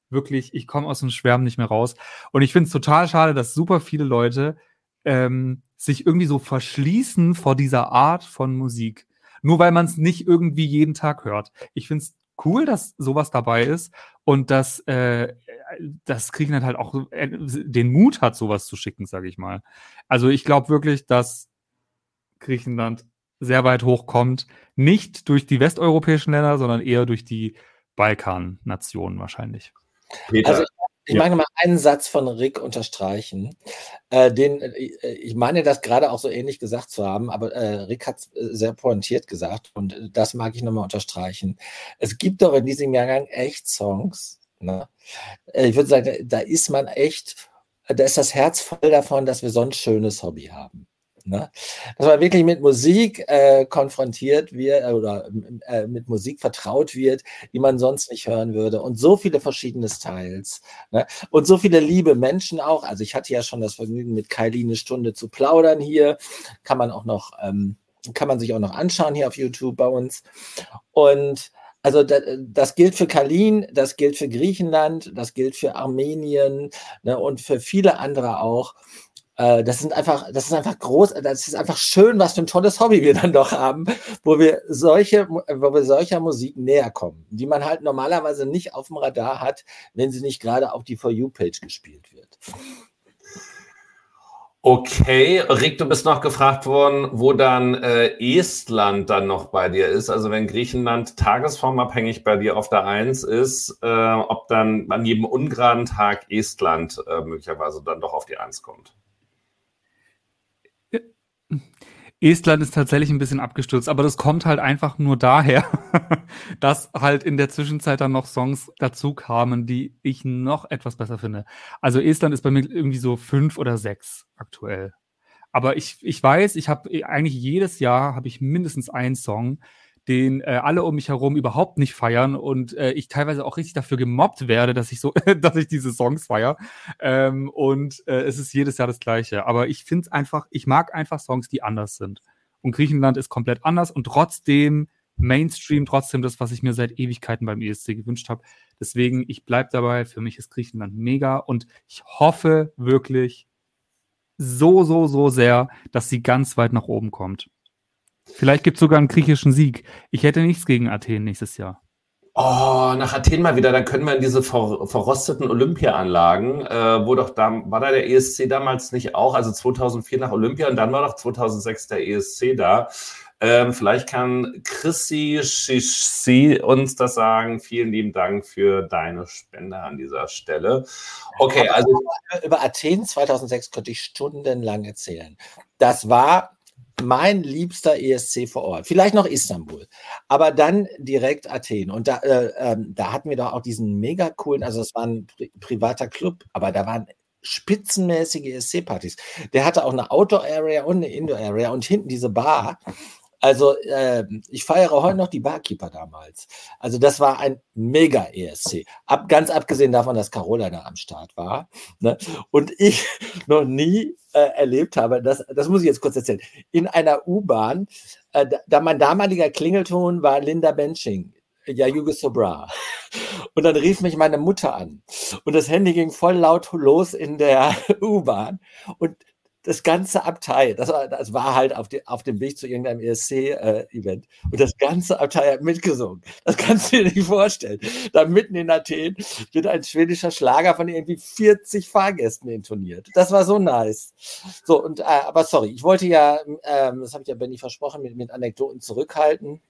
wirklich, ich komme aus dem Schwärmen nicht mehr raus. Und ich finde es total schade, dass super viele Leute sich irgendwie so verschließen vor dieser Art von Musik. Nur weil man es nicht irgendwie jeden Tag hört. Ich finde es cool, dass sowas dabei ist und dass das Griechenland halt auch den Mut hat, sowas zu schicken, sage ich mal. Also ich glaube wirklich, dass Griechenland sehr weit hochkommt. Nicht durch die westeuropäischen Länder, sondern eher durch die Balkan-Nationen wahrscheinlich. Peter. Also ich mag noch mal einen Satz von Rick unterstreichen. Ich meine, das gerade auch so ähnlich gesagt zu haben, aber Rick hat es sehr pointiert gesagt und das mag ich nochmal unterstreichen. Es gibt doch in diesem Jahrgang echt Songs. Ne? Ich würde sagen, da ist man echt, da ist das Herz voll davon, dass wir so ein schönes Hobby haben. Ne? Dass man wirklich mit Musik konfrontiert wird oder mit Musik vertraut wird, die man sonst nicht hören würde. Und so viele verschiedene Styles. Ne? Und so viele liebe Menschen auch. Also ich hatte ja schon das Vergnügen, mit Kylie eine Stunde zu plaudern hier. Kann man sich auch noch anschauen hier auf YouTube bei uns. Und also das gilt für Kalin, das gilt für Griechenland, das gilt für Armenien, ne, und für viele andere auch. Das ist einfach groß, das ist einfach schön, was für ein tolles Hobby wir dann doch haben, wo wir solcher Musik näher kommen, die man halt normalerweise nicht auf dem Radar hat, wenn sie nicht gerade auf die For You-Page gespielt wird. Okay, Rick, du bist noch gefragt worden, wo dann Estland dann noch bei dir ist. Also wenn Griechenland tagesformabhängig bei dir auf der 1 ist, ob dann an jedem ungeraden Tag Estland möglicherweise dann doch auf die 1 kommt. Estland ist tatsächlich ein bisschen abgestürzt, aber das kommt halt einfach nur daher, dass halt in der Zwischenzeit dann noch Songs dazu kamen, die ich noch etwas besser finde. Also Estland ist bei mir irgendwie so 5 oder 6 aktuell. Aber ich weiß, ich habe eigentlich jedes Jahr habe ich mindestens einen Song, den alle um mich herum überhaupt nicht feiern und ich teilweise auch richtig dafür gemobbt werde, dass ich diese Songs feiere. Es ist jedes Jahr das Gleiche. Aber ich mag einfach Songs, die anders sind. Und Griechenland ist komplett anders und trotzdem Mainstream, trotzdem das, was ich mir seit Ewigkeiten beim ESC gewünscht habe. Deswegen, ich bleibe dabei. Für mich ist Griechenland mega und ich hoffe wirklich so sehr, dass sie ganz weit nach oben kommt. Vielleicht gibt es sogar einen griechischen Sieg. Ich hätte nichts gegen Athen nächstes Jahr. Oh, nach Athen mal wieder, dann können wir in diese verrosteten Olympia-Anlagen, war da der ESC damals nicht auch, also 2004 nach Olympia und dann war doch 2006 der ESC da. Vielleicht kann Chrissy Shissi uns das sagen. Vielen lieben Dank für deine Spende an dieser Stelle. Okay, also über Athen 2006 könnte ich stundenlang erzählen. Das war mein liebster ESC vor Ort. Vielleicht noch Istanbul, aber dann direkt Athen. Und da hatten wir doch auch diesen mega coolen, also es war ein privater Club, aber da waren spitzenmäßige ESC-Partys. Der hatte auch eine Outdoor-Area und eine Indoor-Area und hinten diese Bar. Also ich feiere heute noch die Barkeeper damals. Also das war ein Mega-ESC. Ganz abgesehen davon, dass Carola da am Start war. Ne? Und ich noch nie erlebt habe, das muss ich jetzt kurz erzählen, in einer U-Bahn, da mein damaliger Klingelton war Linda Benching, ja, Yugo Sobra. Und dann rief mich meine Mutter an. Und das Handy ging voll laut los in der U-Bahn. Und das ganze Abteil, das war halt auf dem Weg zu irgendeinem ESC-Event. Und das ganze Abteil hat mitgesungen. Das kannst du dir nicht vorstellen. Da mitten in Athen wird ein schwedischer Schlager von irgendwie 40 Fahrgästen intoniert. Das war so nice. So, und aber sorry, ich wollte ja, das habe ich ja Benni versprochen, mit Anekdoten zurückhalten.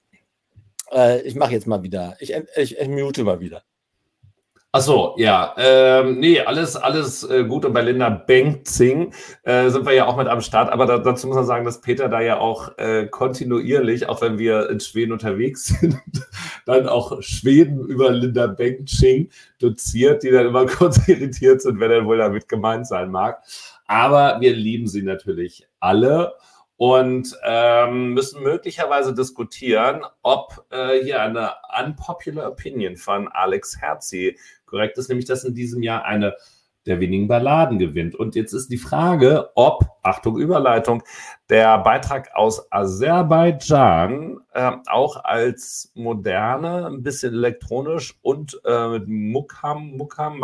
Ich mache jetzt mal wieder, ich mute mal wieder. Ach so, ja. Nee, alles gut. Und bei Linda Bengtzing sind wir ja auch mit am Start. Aber dazu muss man sagen, dass Peter da ja auch kontinuierlich, auch wenn wir in Schweden unterwegs sind, dann auch Schweden über Linda Bengtzing doziert, die dann immer kurz irritiert sind, wer denn wohl damit gemeint sein mag. Aber wir lieben sie natürlich alle. Und müssen möglicherweise diskutieren, ob hier eine unpopular opinion von Alex Herzi korrekt ist, nämlich dass in diesem Jahr eine der wenigen Balladen gewinnt. Und jetzt ist die Frage, ob, Achtung Überleitung, der Beitrag aus Aserbaidschan auch als moderne, ein bisschen elektronisch und mit Mukham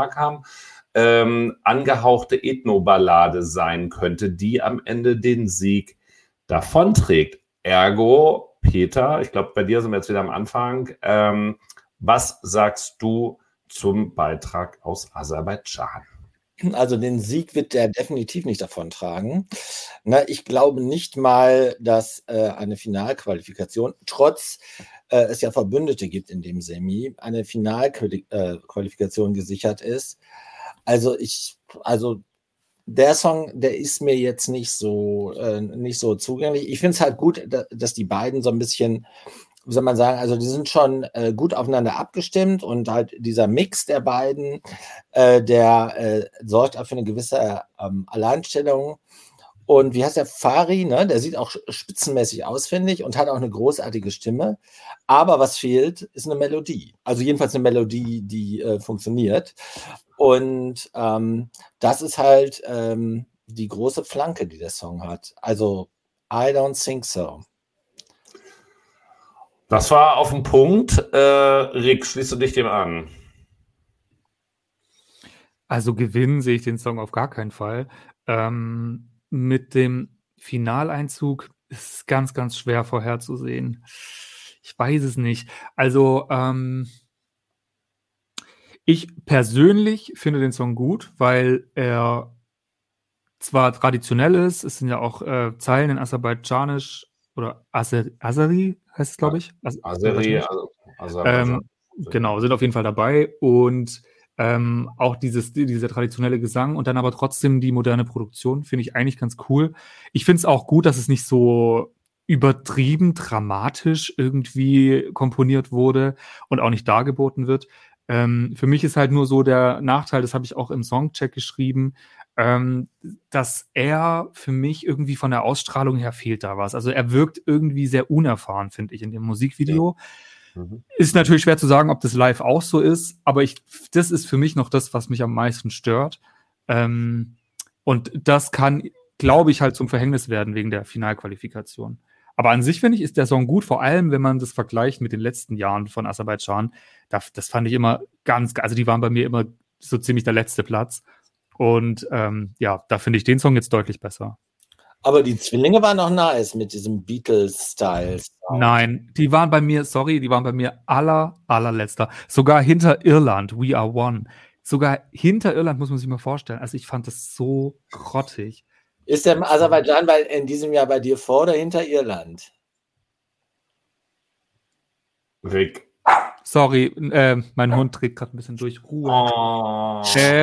angehauchte Ethnoballade sein könnte, die am Ende den Sieg davonträgt. Ergo, Peter, ich glaube, bei dir sind wir jetzt wieder am Anfang. Was sagst du zum Beitrag aus Aserbaidschan? Also den Sieg wird er definitiv nicht davontragen. Ich glaube nicht mal, dass eine Finalqualifikation, trotz es ja Verbündete gibt in dem Semi, eine Finalqualifikation gesichert ist. Also der Song, der ist mir jetzt nicht so zugänglich. Ich finde es halt gut, dass die beiden so ein bisschen, wie soll man sagen, also die sind schon gut aufeinander abgestimmt und halt dieser Mix der beiden, der sorgt auch für eine gewisse Alleinstellung. Und wie heißt der? Fari, ne? Der sieht auch spitzenmäßig aus, finde ich, und hat auch eine großartige Stimme. Aber was fehlt, ist eine Melodie. Also jedenfalls eine Melodie, die funktioniert. Und das ist halt die große Flanke, die der Song hat. Also I don't think so. Das war auf den Punkt. Rick, schließt du dich dem an? Also gewinnen sehe ich den Song auf gar keinen Fall. Mit dem Finaleinzug ist es ganz, ganz schwer vorherzusehen. Ich weiß es nicht. Also ich persönlich finde den Song gut, weil er zwar traditionell ist, es sind ja auch Zeilen in Aserbaidschanisch oder Azeri heißt es, glaube ich. Azeri, genau, sind auf jeden Fall dabei und auch dieser traditionelle Gesang und dann aber trotzdem die moderne Produktion finde ich eigentlich ganz cool. Ich finde es auch gut, dass es nicht so übertrieben dramatisch irgendwie komponiert wurde und auch nicht dargeboten wird. Für mich ist halt nur so der Nachteil, das habe ich auch im Songcheck geschrieben, dass er für mich irgendwie von der Ausstrahlung her fehlt da was. Also er wirkt irgendwie sehr unerfahren, finde ich, in dem Musikvideo. Ja. Ist natürlich schwer zu sagen, ob das live auch so ist, aber das ist für mich noch das, was mich am meisten stört. Und das kann, glaube ich, halt zum Verhängnis werden wegen der Finalqualifikation. Aber an sich, finde ich, ist der Song gut, vor allem, wenn man das vergleicht mit den letzten Jahren von Aserbaidschan. Das fand ich immer also die waren bei mir immer so ziemlich der letzte Platz. Und da finde ich den Song jetzt deutlich besser. Aber die Zwillinge waren noch nice mit diesem Beatles-Style. Nein, die waren bei mir allerletzter. Sogar hinter Irland, We Are One. Sogar hinter Irland muss man sich mal vorstellen. Also ich fand das so grottig. Ist der Aserbaidschan in diesem Jahr bei dir vor oder hinter Irland? Rick. Sorry, mein Hund dreht gerade ein bisschen durch. Ruhe. Oh.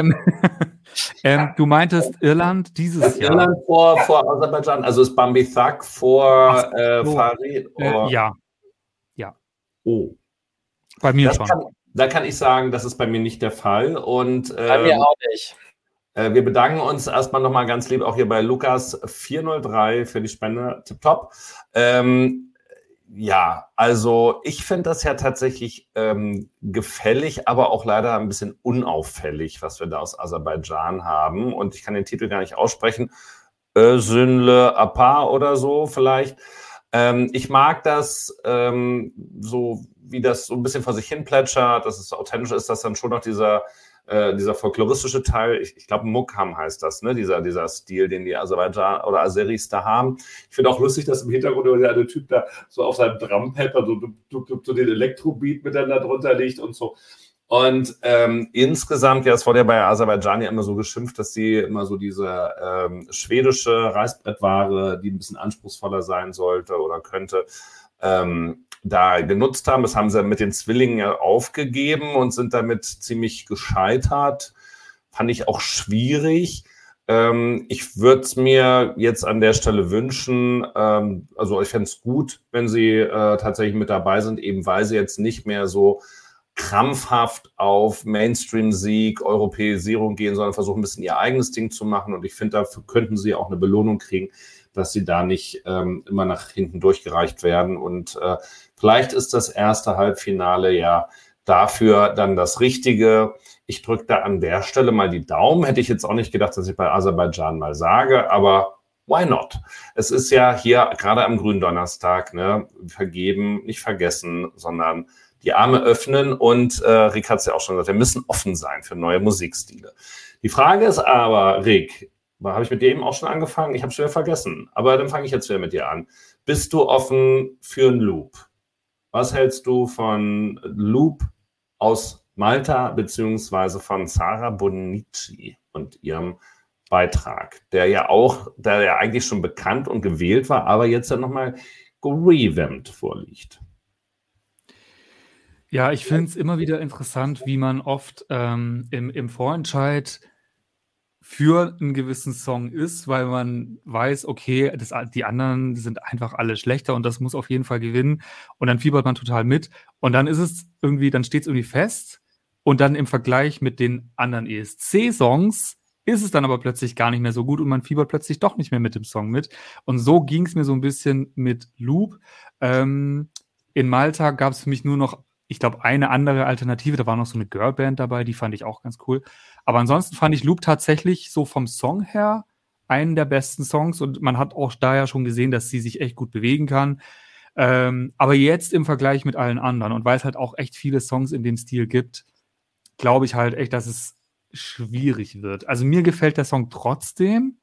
Du meintest Irland dieses Jahr. Irland vor Aserbaidschan, also ist Bambi Thak vor Farid? Ja. Oh. Bei mir schon. Da kann ich sagen, das ist bei mir nicht der Fall. Und, bei mir auch nicht. Wir bedanken uns erstmal nochmal ganz lieb auch hier bei Lukas 403 für die Spende. Tipptopp. Ja, also ich finde das ja tatsächlich gefällig, aber auch leider ein bisschen unauffällig, was wir da aus Aserbaidschan haben. Und ich kann den Titel gar nicht aussprechen. Özünle Apa oder so vielleicht. Ich mag das so, wie das so ein bisschen vor sich hin plätschert, dass es authentisch ist, dass dann schon noch dieser folkloristische Teil, ich glaube Mukham heißt das, ne? Dieser Stil, den die Aserbaidschan oder Aseris da haben. Ich finde auch lustig, dass im Hintergrund der eine Typ da so auf seinem Drumpad so den Elektrobeat miteinander drunter liegt und so. Und insgesamt, ja, es wurde ja bei Aserbaidschan ja immer so geschimpft, dass sie immer so diese schwedische Reißbrettware, die ein bisschen anspruchsvoller sein sollte oder könnte, da genutzt haben. Das haben sie mit den Zwillingen ja aufgegeben und sind damit ziemlich gescheitert. Fand ich auch schwierig. Ich würde es mir jetzt an der Stelle wünschen, also ich fände es gut, wenn sie tatsächlich mit dabei sind, eben weil sie jetzt nicht mehr so krampfhaft auf Mainstream-Sieg, Europäisierung gehen, sondern versuchen ein bisschen ihr eigenes Ding zu machen. Und ich finde, dafür könnten sie auch eine Belohnung kriegen, dass sie da nicht immer nach hinten durchgereicht werden. Und vielleicht ist das erste Halbfinale ja dafür dann das Richtige. Ich drücke da an der Stelle mal die Daumen. Hätte ich jetzt auch nicht gedacht, dass ich bei Aserbaidschan mal sage, aber why not? Es ist ja hier gerade am Gründonnerstag, ne, vergeben, nicht vergessen, sondern die Arme öffnen. Und Rick hat es ja auch schon gesagt, wir müssen offen sein für neue Musikstile. Die Frage ist aber, Rick, habe ich mit dir eben auch schon angefangen? Ich habe es schon wieder vergessen, aber dann fange ich jetzt wieder mit dir an. Bist du offen für einen Loop? Was hältst du von Loop aus Malta beziehungsweise von Sara Bonnici und ihrem Beitrag, der ja eigentlich schon bekannt und gewählt war, aber jetzt ja nochmal gerevamped vorliegt? Ja, ich finde es immer wieder interessant, wie man oft im Vorentscheid für einen gewissen Song ist, weil man weiß, okay, die anderen sind einfach alle schlechter und das muss auf jeden Fall gewinnen. Und dann fiebert man total mit. Und dann ist es irgendwie, dann steht es irgendwie fest. Und dann im Vergleich mit den anderen ESC-Songs ist es dann aber plötzlich gar nicht mehr so gut und man fiebert plötzlich doch nicht mehr mit dem Song mit. Und so ging es mir so ein bisschen mit Loop. In Malta gab es für mich nur noch, ich glaube, eine andere Alternative. Da war noch so eine Girlband dabei, die fand ich auch ganz cool. Aber ansonsten fand ich Loop tatsächlich so vom Song her einen der besten Songs und man hat auch da ja schon gesehen, dass sie sich echt gut bewegen kann. Aber jetzt im Vergleich mit allen anderen und weil es halt auch echt viele Songs in dem Stil gibt, glaube ich halt echt, dass es schwierig wird. Also mir gefällt der Song trotzdem,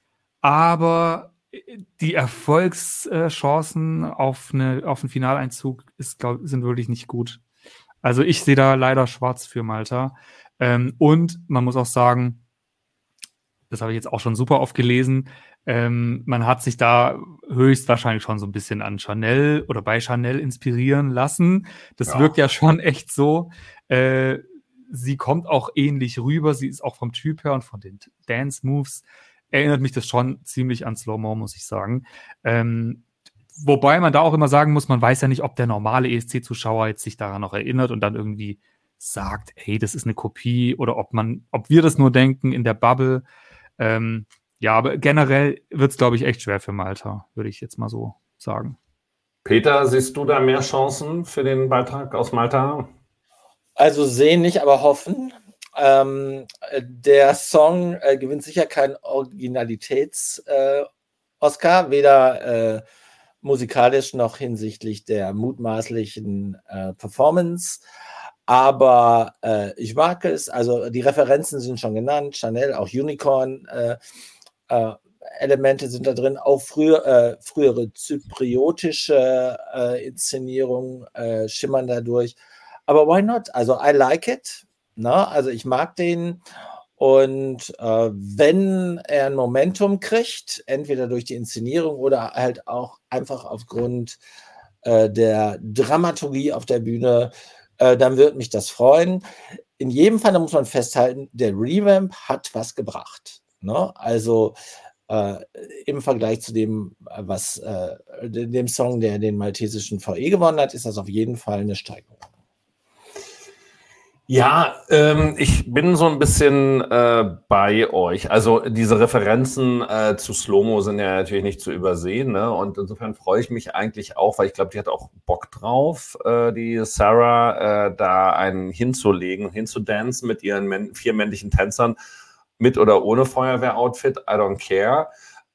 aber die Erfolgschancen auf einen Finaleinzug sind wirklich nicht gut. Also ich sehe da leider schwarz für Malta. Und man muss auch sagen, das habe ich jetzt auch schon super oft gelesen, man hat sich da höchstwahrscheinlich schon so ein bisschen an Chanel oder bei Chanel inspirieren lassen. Das wirkt ja schon echt so. Sie kommt auch ähnlich rüber. Sie ist auch vom Typ her und von den Dance-Moves erinnert mich das schon ziemlich an Slow-Mo, muss ich sagen. Wobei man da auch immer sagen muss, man weiß ja nicht, ob der normale ESC-Zuschauer jetzt sich daran noch erinnert und dann irgendwie sagt, hey, das ist eine Kopie oder ob wir das nur denken in der Bubble. Ja, aber generell wird es, glaube ich, echt schwer für Malta, würde ich jetzt mal so sagen. Peter, siehst du da mehr Chancen für den Beitrag aus Malta? Also sehen nicht, aber hoffen. Der Song gewinnt sicher keinen Originalitäts-Oscar, weder musikalisch noch hinsichtlich der mutmaßlichen Performance. Aber ich mag es. Also die Referenzen sind schon genannt. Chanel, auch Unicorn Elemente sind da drin. Auch frühere zypriotische Inszenierungen schimmern dadurch. Aber why not? Also I like it. Na? Also ich mag den. Und wenn er ein Momentum kriegt, entweder durch die Inszenierung oder halt auch einfach aufgrund der Dramaturgie auf der Bühne, dann würde mich das freuen. In jedem Fall, da muss man festhalten, der Revamp hat was gebracht. Ne? Also im Vergleich zu dem, dem Song, der den maltesischen VE gewonnen hat, ist das auf jeden Fall eine Steigerung. Ja, ich bin so ein bisschen bei euch. Also diese Referenzen zu Slow-Mo sind ja natürlich nicht zu übersehen, ne? Und insofern freue ich mich eigentlich auch, weil ich glaube, die hat auch Bock drauf, die Sarah, da einen hinzulegen, hinzudancen mit ihren 4 männlichen Tänzern, mit oder ohne Feuerwehroutfit, I don't care.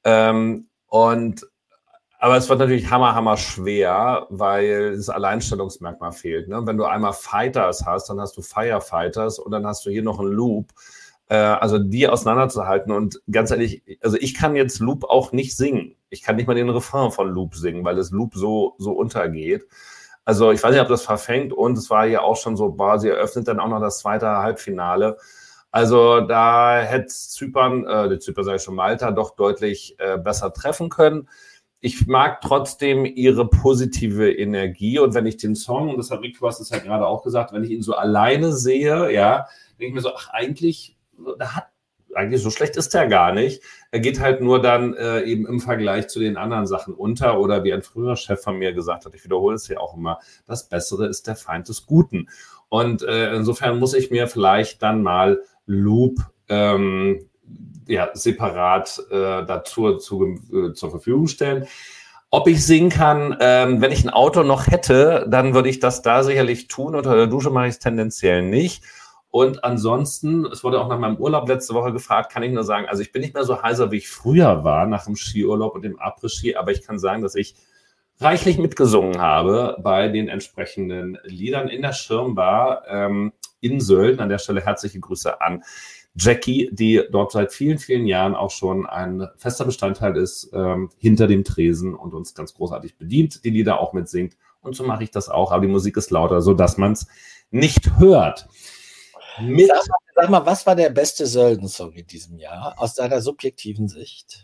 Aber es wird natürlich hammer schwer, weil das Alleinstellungsmerkmal fehlt. Ne? Wenn du einmal Fighters hast, dann hast du Firefighters und dann hast du hier noch einen Loop. Also die auseinanderzuhalten. Und ganz ehrlich, also ich kann jetzt Loop auch nicht singen. Ich kann nicht mal den Refrain von Loop singen, weil das Loop so untergeht. Also ich weiß nicht, ob das verfängt. Und es war ja auch schon so, sie eröffnet dann auch noch das zweite Halbfinale. Also da hätte Zypern sage ich schon, Malta, doch deutlich besser treffen können. Ich mag trotzdem ihre positive Energie und wenn ich den Song, und das hat Rick, du hast es ja gerade auch gesagt, wenn ich ihn so alleine sehe, ja, denke ich mir so, eigentlich so schlecht ist der gar nicht. Er geht halt nur dann eben im Vergleich zu den anderen Sachen unter oder wie ein früherer Chef von mir gesagt hat, ich wiederhole es ja auch immer, das Bessere ist der Feind des Guten. Und insofern muss ich mir vielleicht dann mal Loop separat dazu zur Verfügung stellen. Ob ich singen kann, wenn ich ein Auto noch hätte, dann würde ich das da sicherlich tun. Unter der Dusche mache ich es tendenziell nicht. Und ansonsten, es wurde auch nach meinem Urlaub letzte Woche gefragt, kann ich nur sagen, also ich bin nicht mehr so heiser, wie ich früher war nach dem Skiurlaub und dem Après-Ski, aber ich kann sagen, dass ich reichlich mitgesungen habe bei den entsprechenden Liedern in der Schirmbar in Sölden. An der Stelle herzliche Grüße an Jackie, die dort seit vielen, vielen Jahren auch schon ein fester Bestandteil ist, hinter dem Tresen und uns ganz großartig bedient, die Lieder auch mitsingt. Und so mache ich das auch, aber die Musik ist lauter, sodass man es nicht hört. Sag mal, was war der beste Sölden-Song in diesem Jahr aus deiner subjektiven Sicht?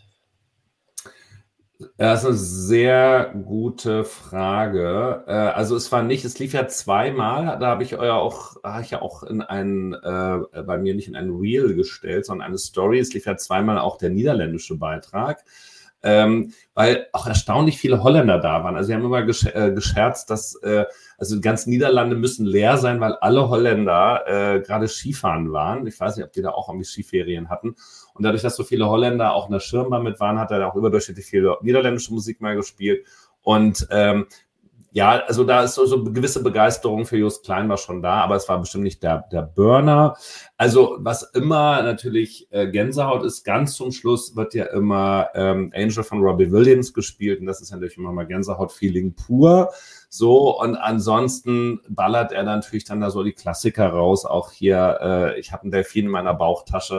Das ist eine sehr gute Frage. Also es lief ja zweimal, da habe ich ja auch in bei mir nicht in ein Reel gestellt, sondern eine Story. Es lief ja zweimal auch der niederländische Beitrag. Weil auch erstaunlich viele Holländer da waren. Also wir haben immer gescherzt, dass also die ganzen Niederlande müssen leer sein, weil alle Holländer gerade Skifahren waren. Ich weiß nicht, ob die da auch irgendwie Skiferien hatten. Und dadurch, dass so viele Holländer auch in der Schirmbar mit waren, hat er auch überdurchschnittlich viel niederländische Musik mal gespielt. Und ja, also da ist so eine gewisse Begeisterung für Joost Klein war schon da, aber es war bestimmt nicht der Burner. Also was immer natürlich Gänsehaut ist, ganz zum Schluss wird ja immer Angel von Robbie Williams gespielt und das ist natürlich immer mal Gänsehaut-Feeling pur. So, und ansonsten ballert er natürlich dann da so die Klassiker raus. Auch hier, ich habe einen Delfin in meiner Bauchtasche.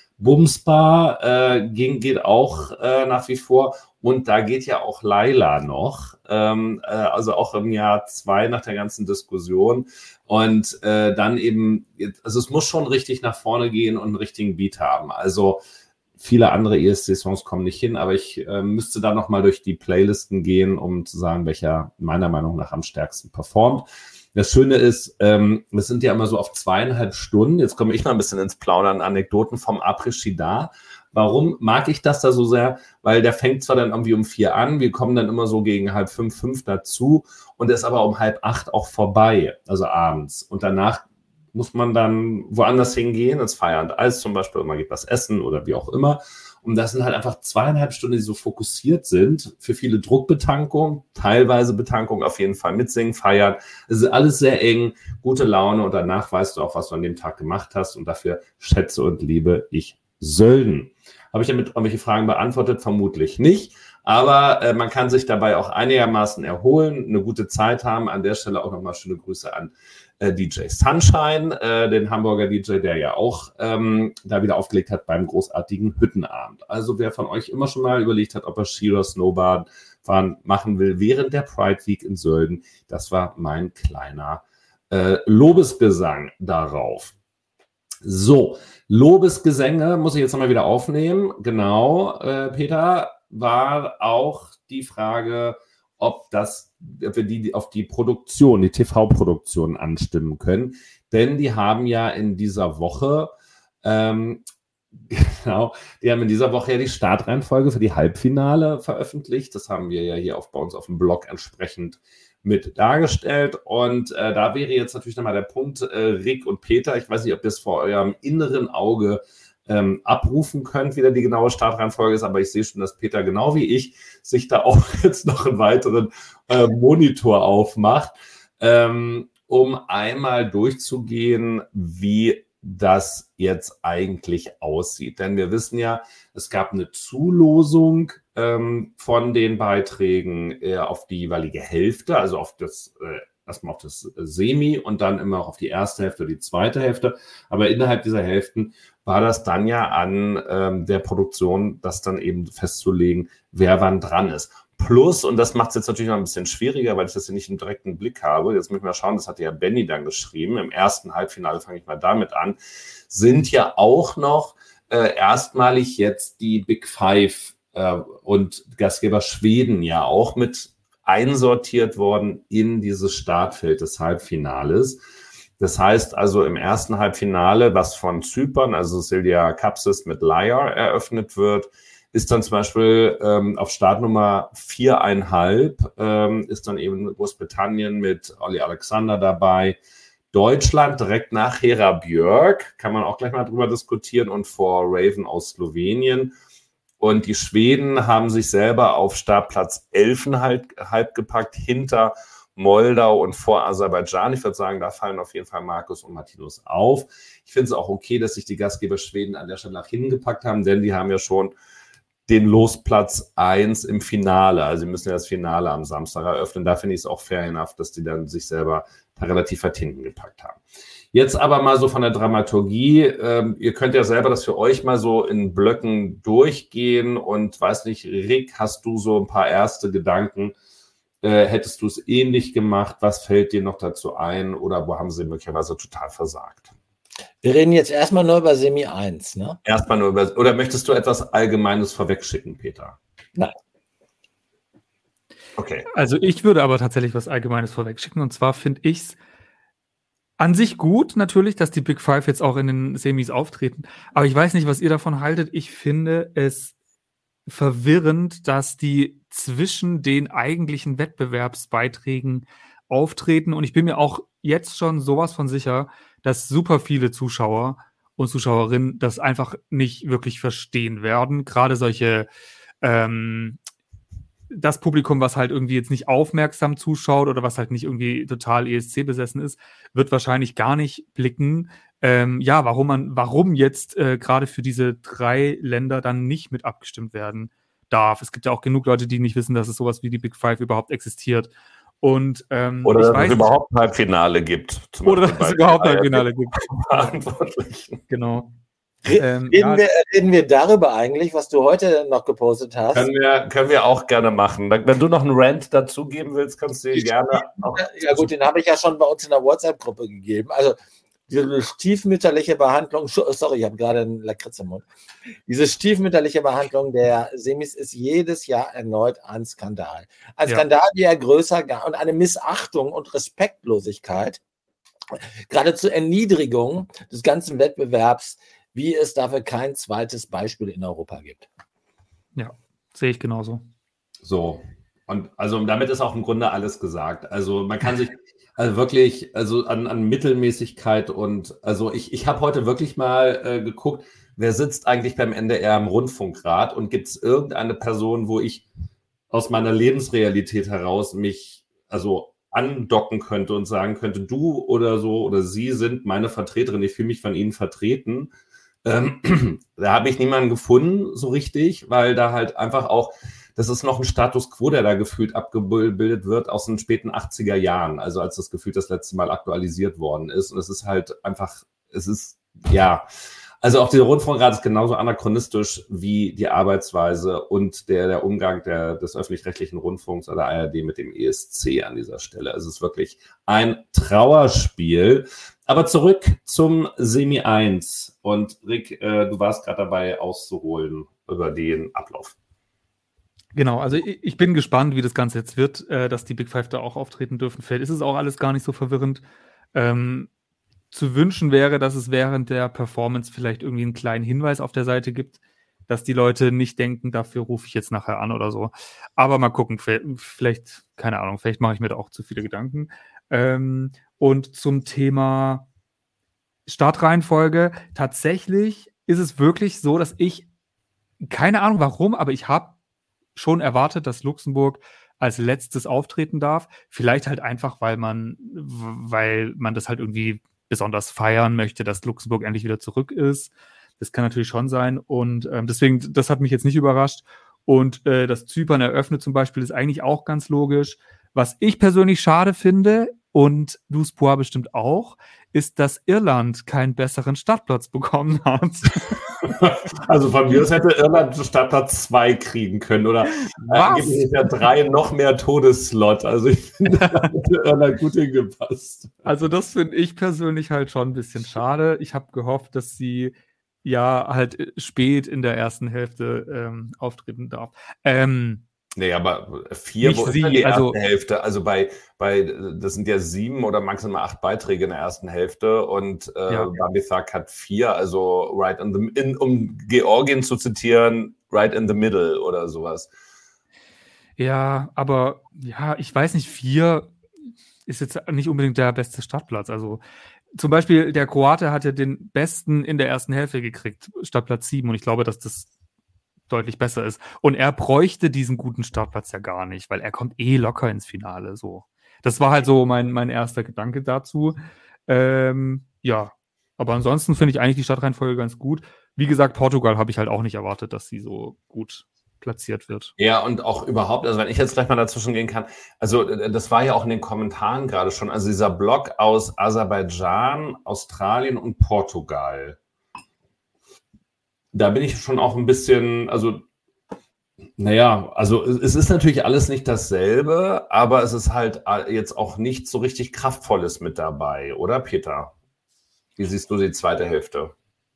Bumsbar geht auch nach wie vor. Und da geht ja auch Laila noch, also auch im Jahr 2 nach der ganzen Diskussion. Und dann eben, also es muss schon richtig nach vorne gehen und einen richtigen Beat haben. Also viele andere ESC-Songs kommen nicht hin, aber ich müsste da nochmal durch die Playlisten gehen, um zu sagen, welcher meiner Meinung nach am stärksten performt. Das Schöne ist, wir sind ja immer so auf 2,5 Stunden. Jetzt komme ich mal ein bisschen ins Plaudern, Anekdoten vom Après-Ski da. Warum mag ich das da so sehr? Weil der fängt zwar dann irgendwie um 4 an, wir kommen dann immer so gegen 4:30, 5 dazu und ist aber um 7:30 auch vorbei, also abends. Und danach muss man dann woanders hingehen, ins Fire and Ice zum Beispiel, man geht was essen oder wie auch immer. Und das sind halt einfach 2,5 Stunden, die so fokussiert sind. Für viele Druckbetankung, teilweise Betankung, auf jeden Fall mitsingen, feiern. Es ist alles sehr eng, gute Laune und danach weißt du auch, was du an dem Tag gemacht hast und dafür schätze und liebe ich Sölden. Habe ich damit irgendwelche Fragen beantwortet? Vermutlich nicht. Aber man kann sich dabei auch einigermaßen erholen, eine gute Zeit haben. An der Stelle auch nochmal schöne Grüße an DJ Sunshine, den Hamburger DJ, der ja auch da wieder aufgelegt hat beim großartigen Hüttenabend. Also wer von euch immer schon mal überlegt hat, ob er Ski oder Snowboard fahren machen will während der Pride Week in Sölden, das war mein kleiner Lobesgesang darauf. So, Lobesgesänge muss ich jetzt nochmal wieder aufnehmen. Genau, Peter, war auch die Frage, ob wir die auf die Produktion, die TV-Produktion anstimmen können. Denn die haben ja in dieser Woche, die haben in dieser Woche ja die Startreihenfolge für die Halbfinale veröffentlicht. Das haben wir ja hier bei uns auf dem Blog entsprechend mit dargestellt. Und da wäre jetzt natürlich nochmal der Punkt, Rick und Peter, ich weiß nicht, ob ihr es vor eurem inneren Auge abrufen könnt, wie da die genaue Startreihenfolge ist, aber ich sehe schon, dass Peter genau wie ich sich da auch jetzt noch einen weiteren Monitor aufmacht, um einmal durchzugehen, wie das jetzt eigentlich aussieht. Denn wir wissen ja, es gab eine Zulosung von den Beiträgen auf die jeweilige Hälfte, also auf das erstmal auf das Semi und dann immer auch auf die erste Hälfte oder die zweite Hälfte. Aber innerhalb dieser Hälften war das dann ja an der Produktion, das dann eben festzulegen, wer wann dran ist. Plus, und das macht es jetzt natürlich noch ein bisschen schwieriger, weil ich das hier nicht im direkten Blick habe, jetzt müssen wir schauen, das hatte ja Benny dann geschrieben, im ersten Halbfinale fange ich mal damit an, sind ja auch noch erstmalig jetzt die Big Five und Gastgeber Schweden ja auch mit einsortiert worden in dieses Startfeld des Halbfinales. Das heißt also im ersten Halbfinale, was von Zypern, also Silja Kapsis mit Liar eröffnet wird, ist dann zum Beispiel auf Startnummer 4,5 ist dann eben Großbritannien mit Olli Alexander dabei. Deutschland direkt nach Hera Björk, kann man auch gleich mal drüber diskutieren, und vor Raven aus Slowenien. Und die Schweden haben sich selber auf Startplatz 11 halb gepackt, hinter Moldau und vor Aserbaidschan. Ich würde sagen, da fallen auf jeden Fall Markus und Martinus auf. Ich finde es auch okay, dass sich die Gastgeber Schweden an der Stelle nach hinten gepackt haben, denn die haben ja schon den Losplatz 1 im Finale. Also sie müssen ja das Finale am Samstag eröffnen. Da finde ich es auch fair enough, dass die dann sich selber da relativ weit hinten gepackt haben. Jetzt aber mal so von der Dramaturgie. Ihr könnt ja selber das für euch mal so in Blöcken durchgehen und weiß nicht, Rick, hast du so ein paar erste Gedanken? Hättest du es ähnlich gemacht? Was fällt dir noch dazu ein? Oder wo haben sie möglicherweise total versagt? Wir reden jetzt erstmal nur über Semi 1, ne? Erstmal nur über, oder möchtest du etwas Allgemeines vorwegschicken, Peter? Nein. Okay. Also ich würde aber tatsächlich was Allgemeines vorwegschicken. Und zwar finde ich es an sich gut natürlich, dass die Big Five jetzt auch in den Semis auftreten. Aber ich weiß nicht, was ihr davon haltet. Ich finde es verwirrend, dass die zwischen den eigentlichen Wettbewerbsbeiträgen auftreten. Und ich bin mir auch jetzt schon sowas von sicher, dass super viele Zuschauer und Zuschauerinnen das einfach nicht wirklich verstehen werden. Gerade solche das Publikum, was halt irgendwie jetzt nicht aufmerksam zuschaut oder was halt nicht irgendwie total ESC besessen ist, wird wahrscheinlich gar nicht blicken, warum jetzt gerade für diese 3 Länder dann nicht mit abgestimmt werden darf. Es gibt ja auch genug Leute, die nicht wissen, dass es sowas wie die Big Five überhaupt existiert. Und, oder dass es überhaupt ein Halbfinale gibt. Oder dass es überhaupt ein Halbfinale gibt. Verantwortlichen. Genau. Reden wir darüber eigentlich, was du heute noch gepostet hast? Können wir auch gerne machen. Wenn du noch einen Rant dazugeben willst, kannst du gerne auch. Ja gut, den habe ich ja schon bei uns in der WhatsApp-Gruppe gegeben. Also diese stiefmütterliche Behandlung, sorry, ich habe gerade einen Lakritz im Mund. Diese stiefmütterliche Behandlung der Semis ist jedes Jahr erneut ein Skandal. Ein Skandal, wie er größer und eine Missachtung und Respektlosigkeit, geradezu Erniedrigung des ganzen Wettbewerbs, wie es dafür kein zweites Beispiel in Europa gibt. Ja, sehe ich genauso. So, und also damit ist auch im Grunde alles gesagt. Also man kann sich wirklich an Mittelmäßigkeit und also ich habe heute wirklich mal geguckt, wer sitzt eigentlich beim NDR im Rundfunkrat und gibt es irgendeine Person, wo ich aus meiner Lebensrealität heraus mich andocken könnte und sagen könnte, du oder so oder sie sind meine Vertreterin, ich fühle mich von ihnen vertreten. Da habe ich niemanden gefunden, so richtig, weil da halt einfach auch, das ist noch ein Status quo, der da gefühlt abgebildet wird aus den späten 80er Jahren, also als das Gefühl das letzte Mal aktualisiert worden ist. Und es ist halt einfach, also auch der Rundfunkrat ist genauso anachronistisch wie die Arbeitsweise und der Umgang des öffentlich-rechtlichen Rundfunks oder ARD mit dem ESC an dieser Stelle. Es ist wirklich ein Trauerspiel. Aber zurück zum Semi 1. Und Rick, du warst gerade dabei auszuholen über den Ablauf. Genau, also ich bin gespannt, wie das Ganze jetzt wird, dass die Big Five da auch auftreten dürfen. Vielleicht ist es auch alles gar nicht so verwirrend. Zu wünschen wäre, dass es während der Performance vielleicht irgendwie einen kleinen Hinweis auf der Seite gibt, dass die Leute nicht denken, dafür rufe ich jetzt nachher an oder so. Aber mal gucken, vielleicht, keine Ahnung, vielleicht mache ich mir da auch zu viele Gedanken. Und zum Thema Startreihenfolge, tatsächlich ist es wirklich so, dass ich, keine Ahnung warum, aber ich habe schon erwartet, dass Luxemburg als letztes auftreten darf. Vielleicht halt einfach, weil man das halt irgendwie besonders feiern möchte, dass Luxemburg endlich wieder zurück ist. Das kann natürlich schon sein. Und deswegen, das hat mich jetzt nicht überrascht. Und dass Zypern eröffnet zum Beispiel, ist eigentlich auch ganz logisch. Was ich persönlich schade finde, und Duspois bestimmt auch, ist, dass Irland keinen besseren Startplatz bekommen hat. Also von mir aus hätte Irland Startplatz 2 kriegen können oder angeblich ja 3 noch mehr Todesslot. Also ich finde, da hätte Irland gut hingepasst. Also das finde ich persönlich halt schon ein bisschen schade. Ich habe gehofft, dass sie ja halt spät in der ersten Hälfte auftreten darf. Nee, aber 4, wo ist denn die erste Hälfte? Also das sind ja 7 oder maximal 8 Beiträge in der ersten Hälfte und Bambithak hat 4, also um Georgien zu zitieren, right in the middle oder sowas. Ja, aber ja, ich weiß nicht, 4 ist jetzt nicht unbedingt der beste Startplatz. Also zum Beispiel der Kroate hat ja den besten in der ersten Hälfte gekriegt, Startplatz 7 und ich glaube, dass das deutlich besser ist. Und er bräuchte diesen guten Startplatz ja gar nicht, weil er kommt locker ins Finale. So. Das war halt so mein erster Gedanke dazu. Ja, aber ansonsten finde ich eigentlich die Startreihenfolge ganz gut. Wie gesagt, Portugal habe ich halt auch nicht erwartet, dass sie so gut platziert wird. Ja, und auch überhaupt, also wenn ich jetzt gleich mal dazwischen gehen kann, also das war ja auch in den Kommentaren gerade schon, also dieser Block aus Aserbaidschan, Australien und Portugal. Da bin ich schon auch ein bisschen, also naja, also es ist natürlich alles nicht dasselbe, aber es ist halt jetzt auch nicht so richtig Kraftvolles mit dabei, oder Peter? Wie siehst du die zweite Hälfte?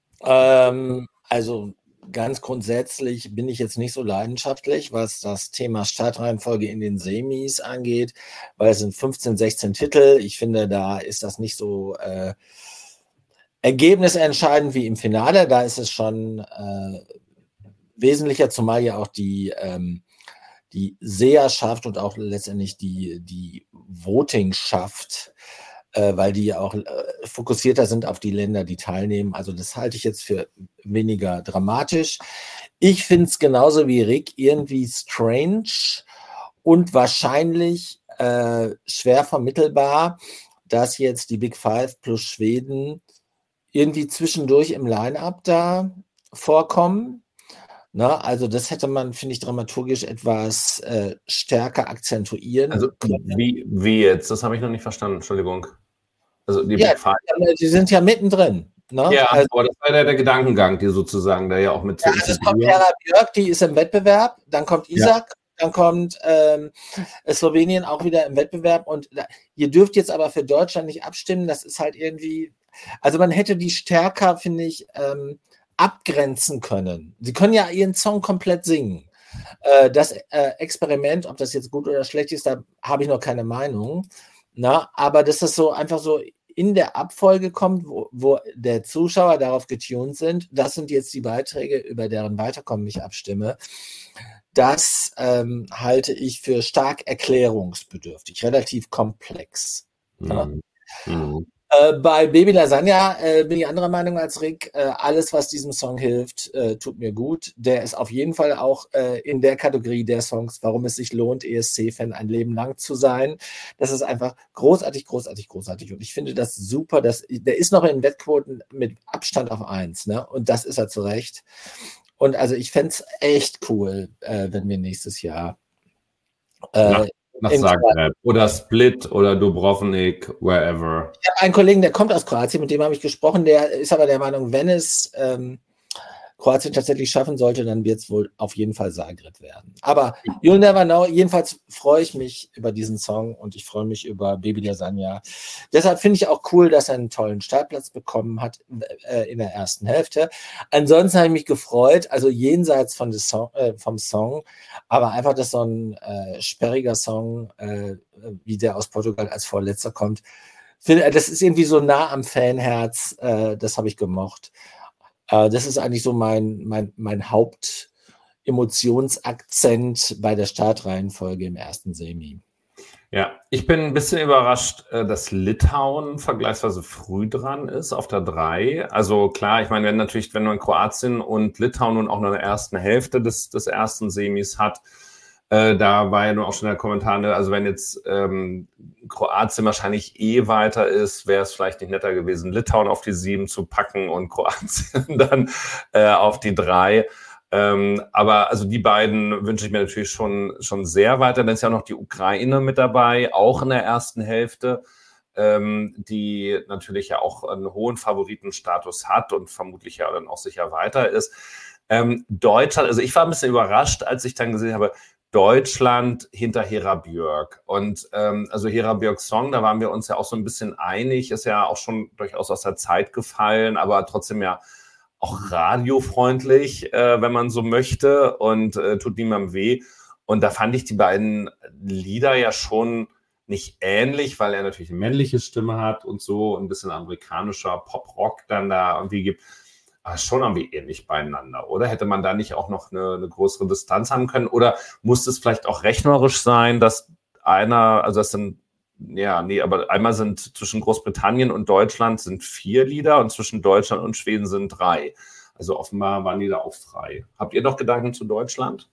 Also ganz grundsätzlich bin ich jetzt nicht so leidenschaftlich, was das Thema Startreihenfolge in den Semis angeht, weil es sind 15, 16 Titel. Ich finde, da ist das nicht so ergebnisentscheidend wie im Finale. Da ist es schon wesentlicher, zumal ja auch die Seherschaft und auch letztendlich die Votingschaft, weil die ja auch fokussierter sind auf die Länder, die teilnehmen. Also das halte ich jetzt für weniger dramatisch. Ich finde es genauso wie Rick irgendwie strange und wahrscheinlich schwer vermittelbar, dass jetzt die Big Five plus Schweden irgendwie zwischendurch im Line-Up da vorkommen. Na, also das hätte man, finde ich, dramaturgisch etwas stärker akzentuieren können. Wie jetzt? Das habe ich noch nicht verstanden, Entschuldigung. Also die Ja, Big Five. die sind ja mittendrin. Ne? Ja, also, aber das war ja der Gedankengang, die sozusagen, der ja auch mit zu es kommt Hera Björk, die ist im Wettbewerb, dann kommt Isak, dann kommt Slowenien auch wieder im Wettbewerb und ihr dürft jetzt aber für Deutschland nicht abstimmen, das ist halt irgendwie, also man hätte die stärker, finde ich, abgrenzen können. Sie können ja ihren Song komplett singen. Das Experiment, ob das jetzt gut oder schlecht ist, da habe ich noch keine Meinung. Na, aber dass das so einfach so in der Abfolge kommt, wo der Zuschauer darauf getuned sind, das sind jetzt die Beiträge, über deren Weiterkommen ich abstimme. Das halte ich für stark erklärungsbedürftig, relativ komplex. Ja? Bei Baby Lasagna bin ich anderer Meinung als Rick. Alles, was diesem Song hilft, tut mir gut. Der ist auf jeden Fall auch in der Kategorie der Songs, warum es sich lohnt, ESC-Fan ein Leben lang zu sein. Das ist einfach großartig, großartig, großartig. Und ich finde das super. Der ist noch in Wettquoten mit Abstand auf 1. Ne? Und das ist er zu Recht. Und also ich fände es echt cool, wenn wir nächstes Jahr nach Zagreb oder Split oder Dubrovnik, wherever. Ich habe einen Kollegen, der kommt aus Kroatien, mit dem habe ich gesprochen, der ist aber der Meinung, wenn es Kroatien tatsächlich schaffen sollte, dann wird es wohl auf jeden Fall Zagreb werden. Aber you'll never know. Jedenfalls freue ich mich über diesen Song und ich freue mich über Baby Lasagna. Deshalb finde ich auch cool, dass er einen tollen Startplatz bekommen hat in der ersten Hälfte. Ansonsten habe ich mich gefreut, also jenseits vom Song, aber einfach, dass so ein sperriger Song wie der aus Portugal als Vorletzter kommt. Das ist irgendwie so nah am Fanherz. Das habe ich gemocht. Das ist eigentlich so mein Hauptemotionsakzent bei der Startreihenfolge im ersten Semi. Ja, ich bin ein bisschen überrascht, dass Litauen vergleichsweise früh dran ist, auf der 3. Also klar, ich meine, wenn man Kroatien und Litauen nun auch noch in der ersten Hälfte des ersten Semis hat, da war ja nur auch schon der Kommentar, also wenn jetzt Kroatien wahrscheinlich weiter ist, wäre es vielleicht nicht netter gewesen, Litauen auf die 7 zu packen und Kroatien dann auf die 3. Aber also die beiden wünsche ich mir natürlich schon sehr weiter. Dann ist ja noch die Ukraine mit dabei, auch in der ersten Hälfte, die natürlich ja auch einen hohen Favoritenstatus hat und vermutlich ja dann auch sicher weiter ist. Deutschland, also ich war ein bisschen überrascht, als ich dann gesehen habe, Deutschland hinter Hera Björk. Und also Hera Björks Song, da waren wir uns ja auch so ein bisschen einig, ist ja auch schon durchaus aus der Zeit gefallen, aber trotzdem ja auch radiofreundlich, wenn man so möchte, und tut niemandem weh. Und da fand ich die beiden Lieder ja schon nicht ähnlich, weil er natürlich eine männliche Stimme hat und so ein bisschen amerikanischer Pop-Rock dann da irgendwie gibt. Aber schon irgendwie ähnlich beieinander, oder? Hätte man da nicht auch noch eine größere Distanz haben können? Oder muss es vielleicht auch rechnerisch sein, dass aber einmal sind zwischen Großbritannien und Deutschland sind 4 Lieder und zwischen Deutschland und Schweden sind 3. Also offenbar waren die da auch frei. Habt ihr noch Gedanken zu Deutschland?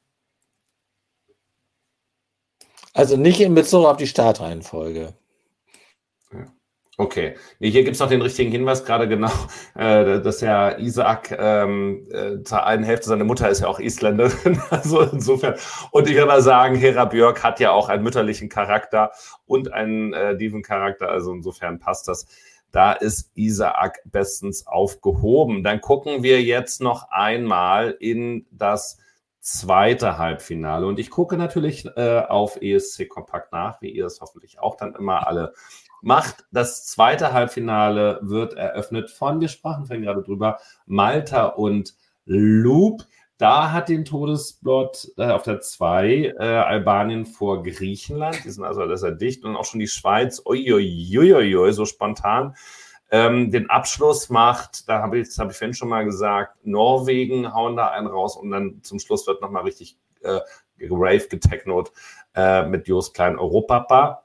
Also nicht in Bezug auf die Startreihenfolge. Ja. Okay. Nee, hier gibt es noch den richtigen Hinweis, gerade genau, dass ja Isaac zur einen Hälfte, seine Mutter ist ja auch Isländerin, also insofern. Und ich würde mal sagen, Hera Björk hat ja auch einen mütterlichen Charakter und einen Diven-Charakter, also insofern passt das. Da ist Isaac bestens aufgehoben. Dann gucken wir jetzt noch einmal in das zweite Halbfinale. Und ich gucke natürlich auf ESC Kompakt nach, wie ihr es hoffentlich auch dann immer alle macht. Das zweite Halbfinale wird eröffnet von, wir sprachen vorhin gerade drüber, Malta und Loop. Da hat den Todesblot auf der 2 Albanien vor Griechenland. Die sind also sehr dicht. Und auch schon die Schweiz, uiuiuiui, so spontan. Den Abschluss macht, das habe ich vorhin schon mal gesagt, Norwegen hauen da einen raus und dann zum Schluss wird nochmal richtig Rave getechnot mit Jos Klein Europapa.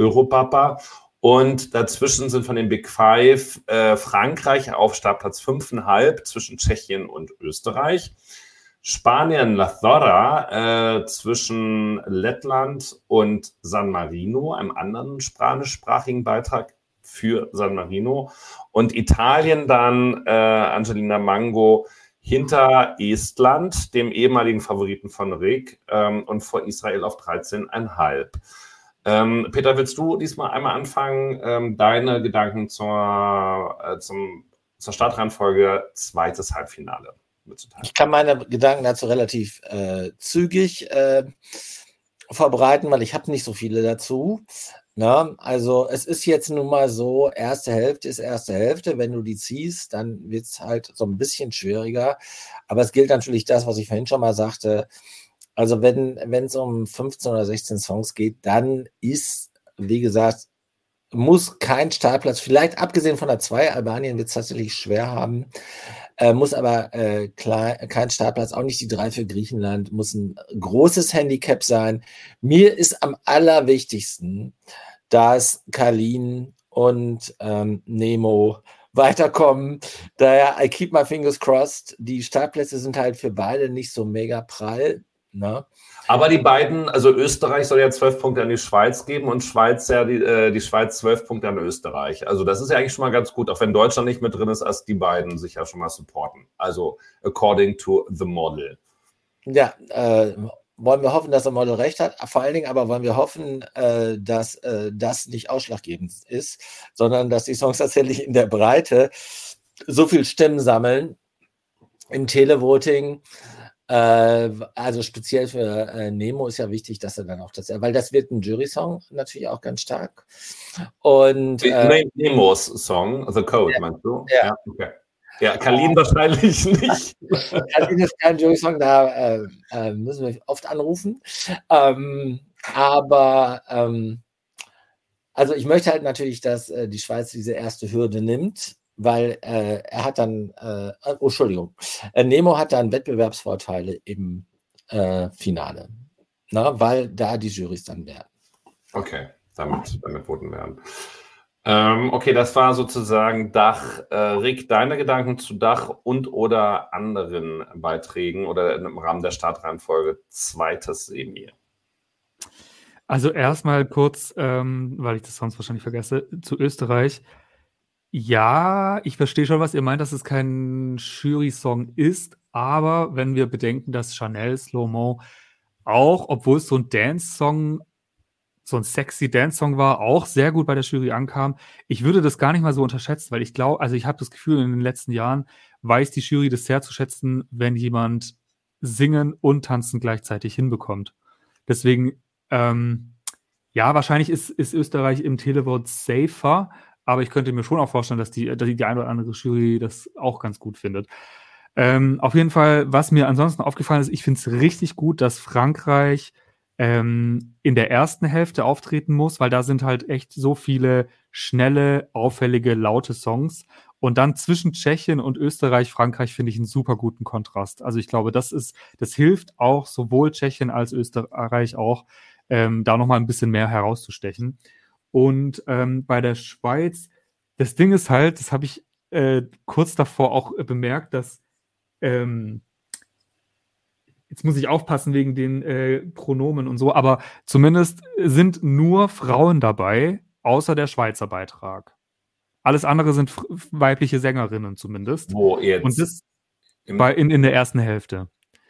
Und dazwischen sind von den Big Five Frankreich auf Startplatz 5,5 zwischen Tschechien und Österreich. Spanien La Thora zwischen Lettland und San Marino, einem anderen spanischsprachigen Beitrag für San Marino. Und Italien dann Angelina Mango hinter Estland, dem ehemaligen Favoriten von Rick, und vor Israel auf 13,5. Peter, willst du diesmal einmal anfangen, deine Gedanken zur Startreihenfolge zweites Halbfinale mitzuteilen? Ich kann meine Gedanken dazu relativ zügig verbreiten, weil ich habe nicht so viele dazu. Na, also es ist jetzt nun mal so, erste Hälfte ist erste Hälfte. Wenn du die ziehst, dann wird es halt so ein bisschen schwieriger. Aber es gilt natürlich das, was ich vorhin schon mal sagte. Also wenn es um 15 oder 16 Songs geht, dann ist, wie gesagt, muss kein Startplatz, vielleicht abgesehen von der 2, Albanien wird es tatsächlich schwer haben, muss aber kein Startplatz, auch nicht die 3 für Griechenland, muss ein großes Handicap sein. Mir ist am allerwichtigsten, dass Kalin und Nemo weiterkommen. Daher, I keep my fingers crossed. Die Startplätze sind halt für beide nicht so mega prall. Ne? Aber die beiden, also Österreich soll ja 12 Punkte an die Schweiz geben und Schweiz ja die Schweiz 12 Punkte an Österreich. Also das ist ja eigentlich schon mal ganz gut, auch wenn Deutschland nicht mit drin ist, als die beiden sich ja schon mal supporten. Also according to the model. Ja, wollen wir hoffen, dass der Model recht hat. Vor allen Dingen aber wollen wir hoffen, dass das nicht ausschlaggebend ist, sondern dass die Songs tatsächlich in der Breite so viel Stimmen sammeln im Televoting. Also speziell für Nemo ist ja wichtig, dass er dann auch das, weil das wird ein Jury-Song natürlich auch ganz stark. Und Nemos Song, The Code, meinst du? Ja. Okay. Ja, Kalin wahrscheinlich nicht. Kalin ist kein Jury-Song, da müssen wir oft anrufen. Also ich möchte halt natürlich, dass die Schweiz diese erste Hürde nimmt, weil er hat dann, Nemo hat dann Wettbewerbsvorteile im Finale, weil da die Jurys dann werden. Okay, damit voten werden. Okay, das war sozusagen Dach. Rick, deine Gedanken zu Dach und oder anderen Beiträgen oder im Rahmen der Startreihenfolge zweites Semi? Also erstmal kurz, weil ich das sonst wahrscheinlich vergesse, zu Österreich. Ja, ich verstehe schon, was ihr meint, dass es kein Jury-Song ist, aber wenn wir bedenken, dass Chanel Slow-Mo auch, obwohl es so ein Dance-Song, so ein sexy Dance-Song war, auch sehr gut bei der Jury ankam. Ich würde das gar nicht mal so unterschätzen, weil ich glaube, also ich habe das Gefühl, in den letzten Jahren weiß die Jury das sehr zu schätzen, wenn jemand singen und tanzen gleichzeitig hinbekommt. Deswegen, ja, wahrscheinlich ist Österreich im Televote safer, aber ich könnte mir schon auch vorstellen, dass die eine oder andere Jury das auch ganz gut findet. Auf jeden Fall, was mir ansonsten aufgefallen ist, ich finde es richtig gut, dass Frankreich in der ersten Hälfte auftreten muss, weil da sind halt echt so viele schnelle, auffällige, laute Songs. Und dann zwischen Tschechien und Österreich, Frankreich finde ich einen super guten Kontrast. Also ich glaube, das hilft auch sowohl Tschechien als Österreich auch, da nochmal ein bisschen mehr herauszustechen. Und bei der Schweiz, das Ding ist halt, das habe ich kurz davor auch bemerkt, dass jetzt muss ich aufpassen wegen den Pronomen und so, aber zumindest sind nur Frauen dabei, außer der Schweizer Beitrag. Alles andere sind weibliche Sängerinnen zumindest. Wo jetzt? Und das in der ersten Hälfte.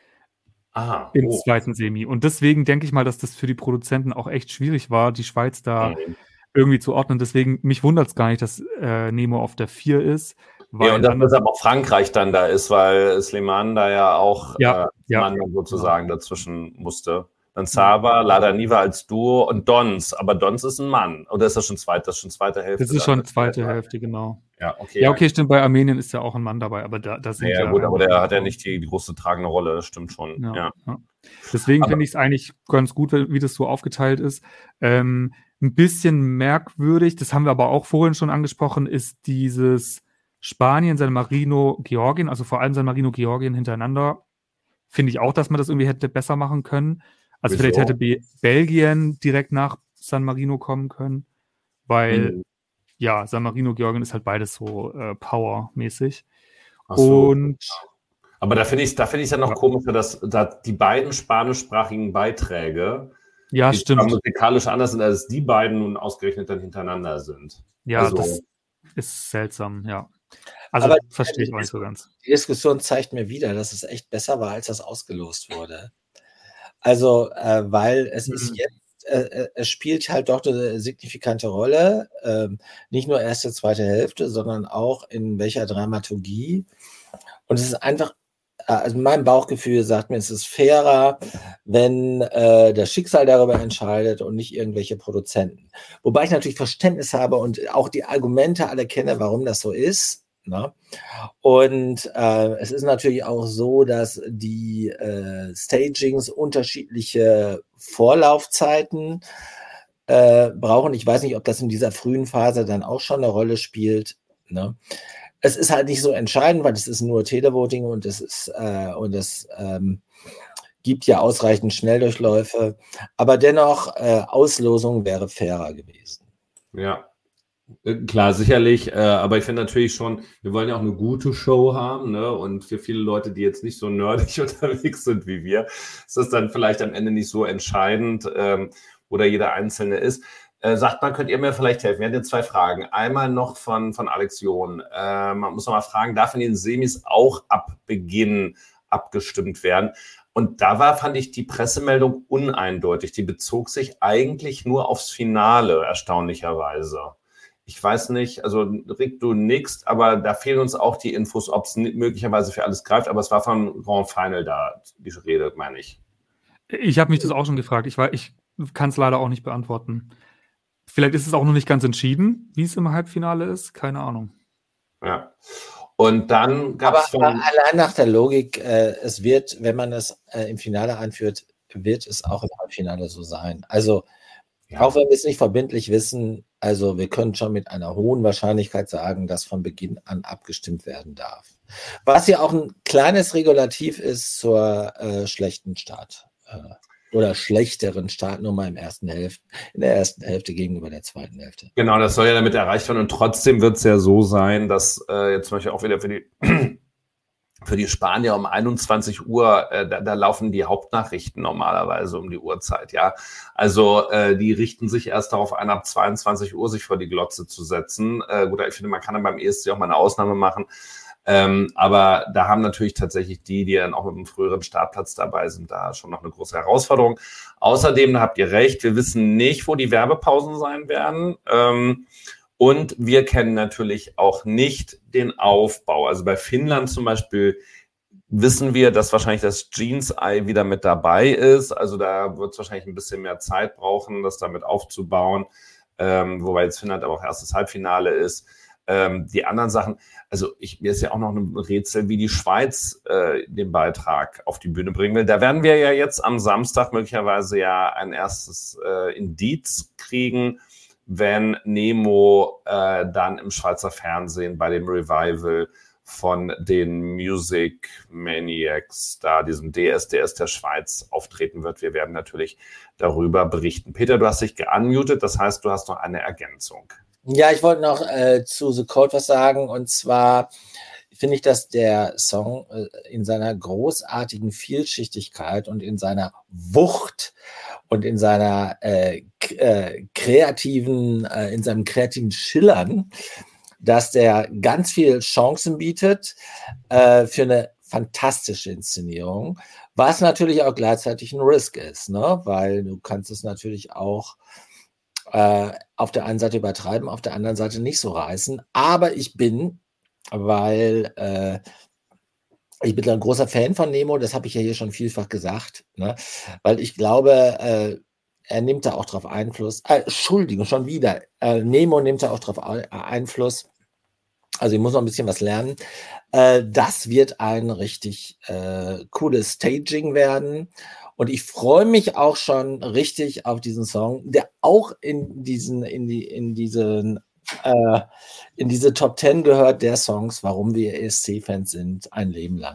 Im zweiten Semi. Und deswegen denke ich mal, dass das für die Produzenten auch echt schwierig war, die Schweiz da irgendwie zu ordnen. Deswegen, mich wundert es gar nicht, dass Nemo auf der 4 ist. Ja, und dass deshalb auch Frankreich dann da ist, weil Slimane da ja auch Mann sozusagen dazwischen musste. Dann Sava, Ladaniva als Duo und Dons. Aber Dons ist ein Mann. Oder ist das schon zweite Hälfte? Das ist schon zweite Hälfte, genau. Ja, okay. Ja, okay, stimmt. Bei Armenien ist ja auch ein Mann dabei, aber da sind ja gut, aber der hat ja nicht die große tragende Rolle, das stimmt schon. Ja. Deswegen finde ich es eigentlich ganz gut, wie das so aufgeteilt ist. Ein bisschen merkwürdig, das haben wir aber auch vorhin schon angesprochen, ist dieses Spanien, San Marino, Georgien, also vor allem San Marino, Georgien hintereinander. Finde ich auch, dass man das irgendwie hätte besser machen können. Also vielleicht hätte Belgien direkt nach San Marino kommen können, weil San Marino, Georgien ist halt beides so powermäßig. Und aber da finde ich es ja noch komischer, dass die beiden spanischsprachigen Beiträge stimmt. musikalisch anders sind, als die beiden nun ausgerechnet dann hintereinander sind. Ja, also, das ist seltsam, ja. Also verstehe ich auch nicht so ganz. Die Diskussion zeigt mir wieder, dass es echt besser war, als das ausgelost wurde. Also, weil es ist jetzt, es spielt halt doch eine signifikante Rolle, nicht nur erste, zweite Hälfte, sondern auch in welcher Dramaturgie. Und es ist einfach, also mein Bauchgefühl sagt mir, es ist fairer, wenn das Schicksal darüber entscheidet und nicht irgendwelche Produzenten. Wobei ich natürlich Verständnis habe und auch die Argumente alle kenne, warum das so ist. Ne? Und es ist natürlich auch so, dass die Stagings unterschiedliche Vorlaufzeiten brauchen. Ich weiß nicht, ob das in dieser frühen Phase dann auch schon eine Rolle spielt. Ne? Es ist halt nicht so entscheidend, weil es ist nur Televoting und es gibt ja ausreichend Schnelldurchläufe. Aber dennoch, Auslosung wäre fairer gewesen. Ja. Klar, sicherlich, aber ich finde natürlich schon, wir wollen ja auch eine gute Show haben, ne? Und für viele Leute, die jetzt nicht so nerdig unterwegs sind wie wir, ist das dann vielleicht am Ende nicht so entscheidend, wo da jeder Einzelne ist. Sagt mal, könnt ihr mir vielleicht helfen? Wir hatten jetzt 2 Fragen. Einmal noch von Alex John. Man muss noch mal fragen, darf in den Semis auch ab Beginn abgestimmt werden? Und da fand ich die Pressemeldung uneindeutig. Die bezog sich eigentlich nur aufs Finale, erstaunlicherweise. Ich weiß nicht, also Rick, du nix, aber da fehlen uns auch die Infos, ob es möglicherweise für alles greift, aber es war vom Grand Final da, die Rede, meine ich. Ich habe mich das auch schon gefragt. Ich kann es leider auch nicht beantworten. Vielleicht ist es auch noch nicht ganz entschieden, wie es im Halbfinale ist. Keine Ahnung. Ja. Und dann gab es aber allein nach der Logik, es wird, wenn man das im Finale einführt, wird es auch im Halbfinale so sein. Also auch wenn wir es nicht verbindlich wissen, also wir können schon mit einer hohen Wahrscheinlichkeit sagen, dass von Beginn an abgestimmt werden darf. Was ja auch ein kleines Regulativ ist zur schlechten Start oder schlechteren Startnummer in der ersten Hälfte gegenüber der zweiten Hälfte. Genau, das soll ja damit erreicht werden und trotzdem wird es ja so sein, dass jetzt zum Beispiel auch wieder für die Spanier um 21 Uhr, da laufen die Hauptnachrichten normalerweise um die Uhrzeit, ja. Also die richten sich erst darauf ein, ab 22 Uhr sich vor die Glotze zu setzen. Gut, ich finde, man kann dann beim ESC auch mal eine Ausnahme machen. Aber da haben natürlich tatsächlich die dann auch mit einem früheren Startplatz dabei sind, da schon noch eine große Herausforderung. Außerdem, da habt ihr recht, wir wissen nicht, wo die Werbepausen sein werden. Und wir kennen natürlich auch nicht den Aufbau. Also bei Finnland zum Beispiel wissen wir, dass wahrscheinlich das Jeans-Eye wieder mit dabei ist. Also da wird es wahrscheinlich ein bisschen mehr Zeit brauchen, das damit aufzubauen. Wobei jetzt Finnland aber auch erstes Halbfinale ist. Die anderen Sachen, also mir ist ja auch noch ein Rätsel, wie die Schweiz den Beitrag auf die Bühne bringen will. Da werden wir ja jetzt am Samstag möglicherweise ja ein erstes Indiz kriegen, wenn Nemo dann im Schweizer Fernsehen bei dem Revival von den Music Maniacs, da diesem DSDS der Schweiz auftreten wird. Wir werden natürlich darüber berichten. Peter, du hast dich geunmutet, das heißt, du hast noch eine Ergänzung. Ja, ich wollte noch zu The Code was sagen, und zwar finde ich, dass der Song in seiner großartigen Vielschichtigkeit und in seiner Wucht und in seiner in seinem kreativen Schillern, dass der ganz viel Chancen bietet für eine fantastische Inszenierung, was natürlich auch gleichzeitig ein Risk ist, ne? Weil du kannst es natürlich auch auf der einen Seite übertreiben, auf der anderen Seite nicht so reißen. Aber ich bin ein großer Fan von Nemo, das habe ich ja hier schon vielfach gesagt, ne? Weil ich glaube, er nimmt da auch drauf Einfluss. Entschuldigung, schon wieder. Nemo nimmt da auch drauf Einfluss. Also ich muss noch ein bisschen was lernen. Das wird ein richtig cooles Staging werden. Und ich freue mich auch schon richtig auf diesen Song, der auch in diese Top 10 gehört, der Songs, warum wir ESC-Fans sind, ein Leben lang.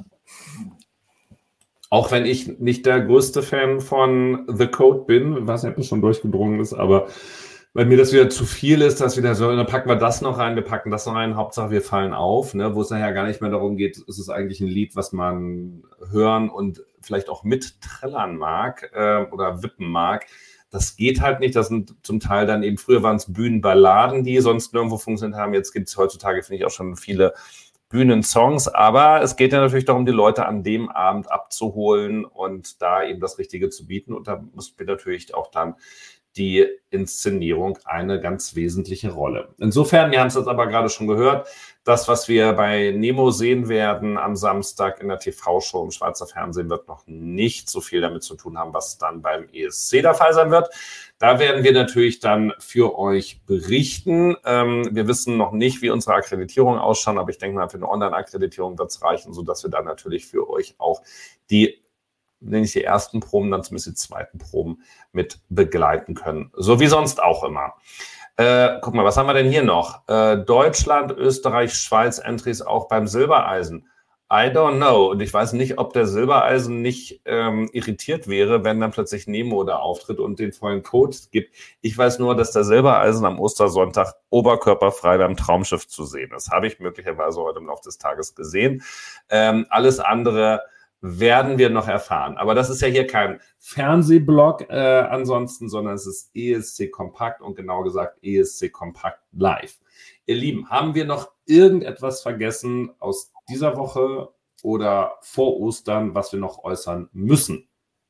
Auch wenn ich nicht der größte Fan von The Code bin, was ja schon durchgedrungen ist, aber weil mir das wieder zu viel ist, dass wieder so, dann packen wir das noch rein, wir packen das noch rein, Hauptsache wir fallen auf, ne, wo es nachher gar nicht mehr darum geht, ist es eigentlich ein Lied, was man hören und vielleicht auch mitträllern mag oder wippen mag. Das geht halt nicht, das sind zum Teil dann eben, früher waren es Bühnenballaden, die sonst nirgendwo funktioniert haben, jetzt gibt es heutzutage, finde ich, auch schon viele Bühnensongs, aber es geht ja natürlich darum, die Leute an dem Abend abzuholen und da eben das Richtige zu bieten und da muss mir natürlich auch dann die Inszenierung eine ganz wesentliche Rolle. Insofern, wir haben es jetzt aber gerade schon gehört, das, was wir bei Nemo sehen werden am Samstag in der TV-Show im Schweizer Fernsehen, wird noch nicht so viel damit zu tun haben, was dann beim ESC der Fall sein wird. Da werden wir natürlich dann für euch berichten. Wir wissen noch nicht, wie unsere Akkreditierung ausschauen, aber ich denke mal, für eine Online-Akkreditierung wird es reichen, sodass wir dann natürlich für euch auch die ersten Proben, dann zumindest die zweiten Proben mit begleiten können. So wie sonst auch immer. Guck mal, was haben wir denn hier noch? Deutschland, Österreich, Schweiz, Entries auch beim Silbereisen. I don't know. Und ich weiß nicht, ob der Silbereisen nicht irritiert wäre, wenn dann plötzlich Nemo da auftritt und den vollen Code gibt. Ich weiß nur, dass der Silbereisen am Ostersonntag oberkörperfrei beim Traumschiff zu sehen ist. Habe ich möglicherweise heute im Laufe des Tages gesehen. Alles andere werden wir noch erfahren. Aber das ist ja hier kein Fernsehblog ansonsten, sondern es ist ESC Kompakt und genau gesagt ESC Kompakt Live. Ihr Lieben, haben wir noch irgendetwas vergessen aus dieser Woche oder vor Ostern, was wir noch äußern müssen?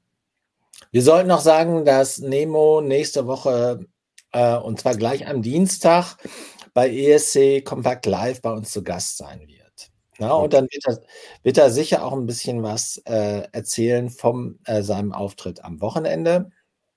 Wir sollten noch sagen, dass Nemo nächste Woche, und zwar gleich am Dienstag, bei ESC Kompakt Live bei uns zu Gast sein wird. Ja, und dann wird er sicher auch ein bisschen was erzählen von seinem Auftritt am Wochenende.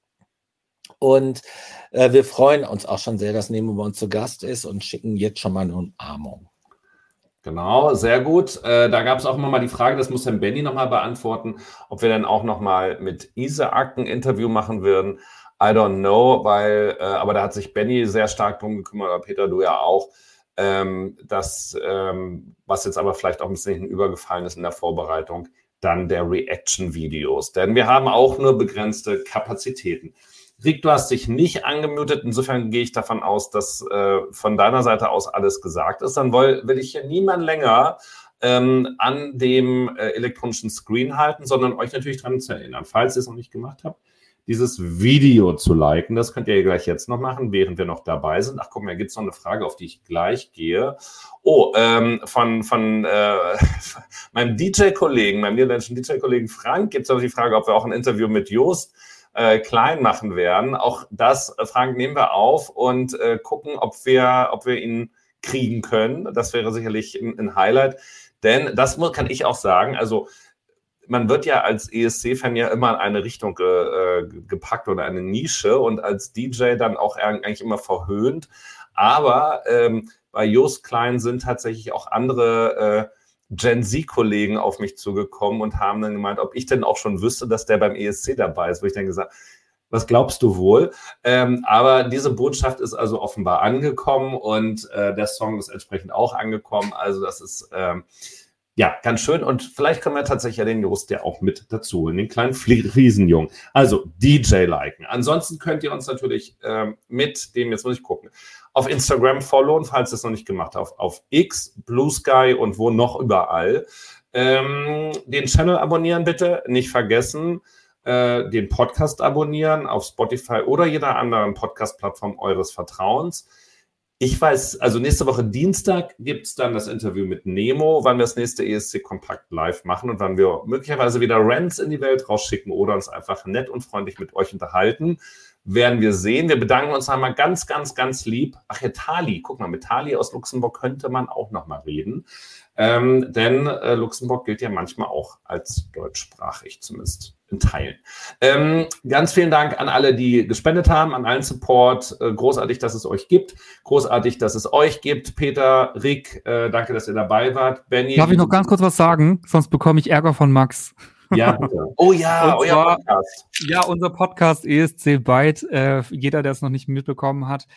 Und wir freuen uns auch schon sehr, dass Nemo bei uns zu Gast ist und schicken jetzt schon mal eine Umarmung. Genau, sehr gut. Da gab es auch immer mal die Frage, das muss Herrn Benny nochmal beantworten, ob wir dann auch nochmal mit Isaac ein Interview machen würden. I don't know, aber da hat sich Benny sehr stark drum gekümmert, oder Peter, du ja auch. Was jetzt aber vielleicht auch ein bisschen übergefallen ist in der Vorbereitung, dann der Reaction-Videos. Denn wir haben auch nur begrenzte Kapazitäten. Rick, du hast dich nicht angemutet. Insofern gehe ich davon aus, dass von deiner Seite aus alles gesagt ist. Dann will ich hier niemand länger an dem elektronischen Screen halten, sondern euch natürlich daran zu erinnern, falls ihr es noch nicht gemacht habt, dieses Video zu liken. Das könnt ihr gleich jetzt noch machen, während wir noch dabei sind. Ach, guck mal, hier gibt es noch eine Frage, auf die ich gleich gehe. Oh, von meinem DJ-Kollegen, meinem niederländischen DJ-Kollegen Frank, gibt es aber die Frage, ob wir auch ein Interview mit Joost Klein machen werden. Auch das, Frank, nehmen wir auf und gucken, ob wir ihn kriegen können. Das wäre sicherlich ein Highlight. Denn das kann ich auch sagen, also man wird ja als ESC-Fan ja immer in eine Richtung gepackt oder eine Nische und als DJ dann auch eigentlich immer verhöhnt. Aber bei Joost Klein sind tatsächlich auch andere Gen Z-Kollegen auf mich zugekommen und haben dann gemeint, ob ich denn auch schon wüsste, dass der beim ESC dabei ist. Wo ich dann gesagt, was glaubst du wohl? Aber diese Botschaft ist also offenbar angekommen und der Song ist entsprechend auch angekommen. Also das ist Ja, ganz schön. Und vielleicht können wir tatsächlich ja den Jost ja auch mit dazu holen, den kleinen Riesenjungen. Also DJ liken. Ansonsten könnt ihr uns natürlich mit dem, jetzt muss ich gucken, auf Instagram followen, falls ihr es noch nicht gemacht habt, auf X, Blue Sky und wo noch überall. Den Channel abonnieren bitte, nicht vergessen. Den Podcast abonnieren auf Spotify oder jeder anderen Podcast-Plattform eures Vertrauens. Ich weiß, also nächste Woche Dienstag gibt es dann das Interview mit Nemo, wann wir das nächste ESC Kompakt live machen und wann wir möglicherweise wieder Rants in die Welt rausschicken oder uns einfach nett und freundlich mit euch unterhalten. Werden wir sehen. Wir bedanken uns einmal ganz, ganz, ganz lieb. Ach ja, Tali, guck mal, mit Tali aus Luxemburg könnte man auch noch mal reden. Denn Luxemburg gilt ja manchmal auch als deutschsprachig, zumindest in Teilen. Ganz vielen Dank an alle, die gespendet haben, an allen Support. Großartig, dass es euch gibt. Großartig, dass es euch gibt. Peter, Rick, danke, dass ihr dabei wart. Benny. Darf ich noch ganz kurz was sagen? Sonst bekomme ich Ärger von Max. Ja, bitte. Oh ja, euer Podcast. Ja, unser Podcast ESC Byte. Jeder, der es noch nicht mitbekommen hat.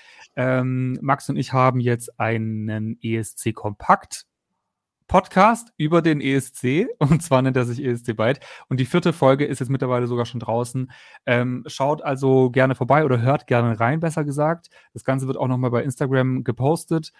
Max und ich haben jetzt einen ESC Kompakt Podcast über den ESC, und zwar nennt er sich ESC Byte, und die 4. Folge ist jetzt mittlerweile sogar schon draußen. Schaut also gerne vorbei oder hört gerne rein, besser gesagt. Das Ganze wird auch nochmal bei Instagram gepostet.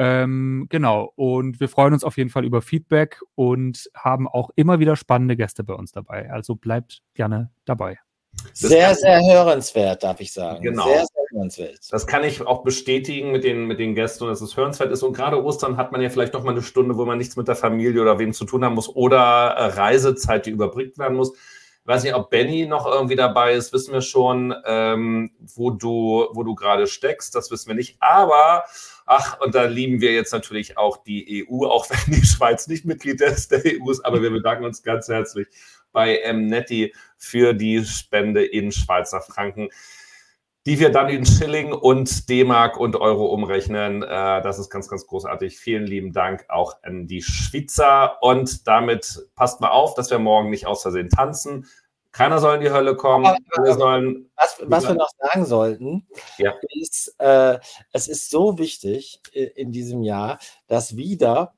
Genau, und wir freuen uns auf jeden Fall über Feedback und haben auch immer wieder spannende Gäste bei uns dabei. Also bleibt gerne dabei. Sehr, sehr hörenswert, darf ich sagen. Genau. Sehr, sehr hörenswert. Das kann ich auch bestätigen mit den Gästen, dass es hörenswert ist. Und gerade Ostern hat man ja vielleicht doch mal eine Stunde, wo man nichts mit der Familie oder wem zu tun haben muss oder Reisezeit, die überbrückt werden muss. Ich weiß nicht, ob Benny noch irgendwie dabei ist, wissen wir schon, wo du gerade steckst, das wissen wir nicht. Aber, und da lieben wir jetzt natürlich auch die EU, auch wenn die Schweiz nicht Mitglied ist der EU ist, aber wir bedanken uns ganz herzlich bei Mnetti für die Spende in Schweizer Franken, die wir dann in Schilling und D-Mark und Euro umrechnen. Das ist ganz, ganz großartig. Vielen lieben Dank auch an die Schweizer. Und damit passt mal auf, dass wir morgen nicht aus Versehen tanzen. Keiner soll in die Hölle kommen. Was wir noch sagen sollten, ja, ist, es ist so wichtig in diesem Jahr, dass wieder,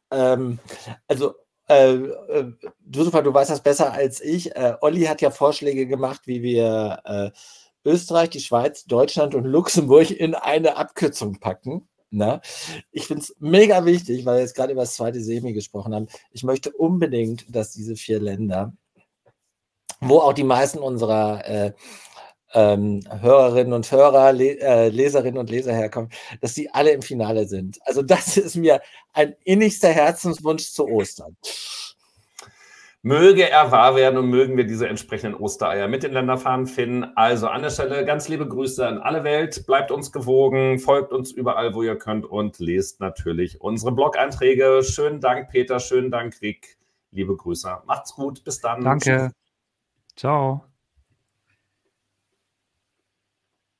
du weißt das besser als ich. Olli hat ja Vorschläge gemacht, wie wir Österreich, die Schweiz, Deutschland und Luxemburg in eine Abkürzung packen. Na? Ich finde es mega wichtig, weil wir jetzt gerade über das zweite Semi gesprochen haben. Ich möchte unbedingt, dass diese 4 Länder, wo auch die meisten unserer Hörerinnen und Hörer, Leserinnen und Leser herkommen, dass die alle im Finale sind. Also das ist mir ein innigster Herzenswunsch zu Ostern. Möge er wahr werden und mögen wir diese entsprechenden Ostereier mit den Länderfahnen finden. Also an der Stelle ganz liebe Grüße an alle Welt. Bleibt uns gewogen, folgt uns überall, wo ihr könnt und lest natürlich unsere Blog-Einträge. Schönen Dank, Peter. Schönen Dank, Rick. Liebe Grüße. Macht's gut. Bis dann. Danke. Ciao.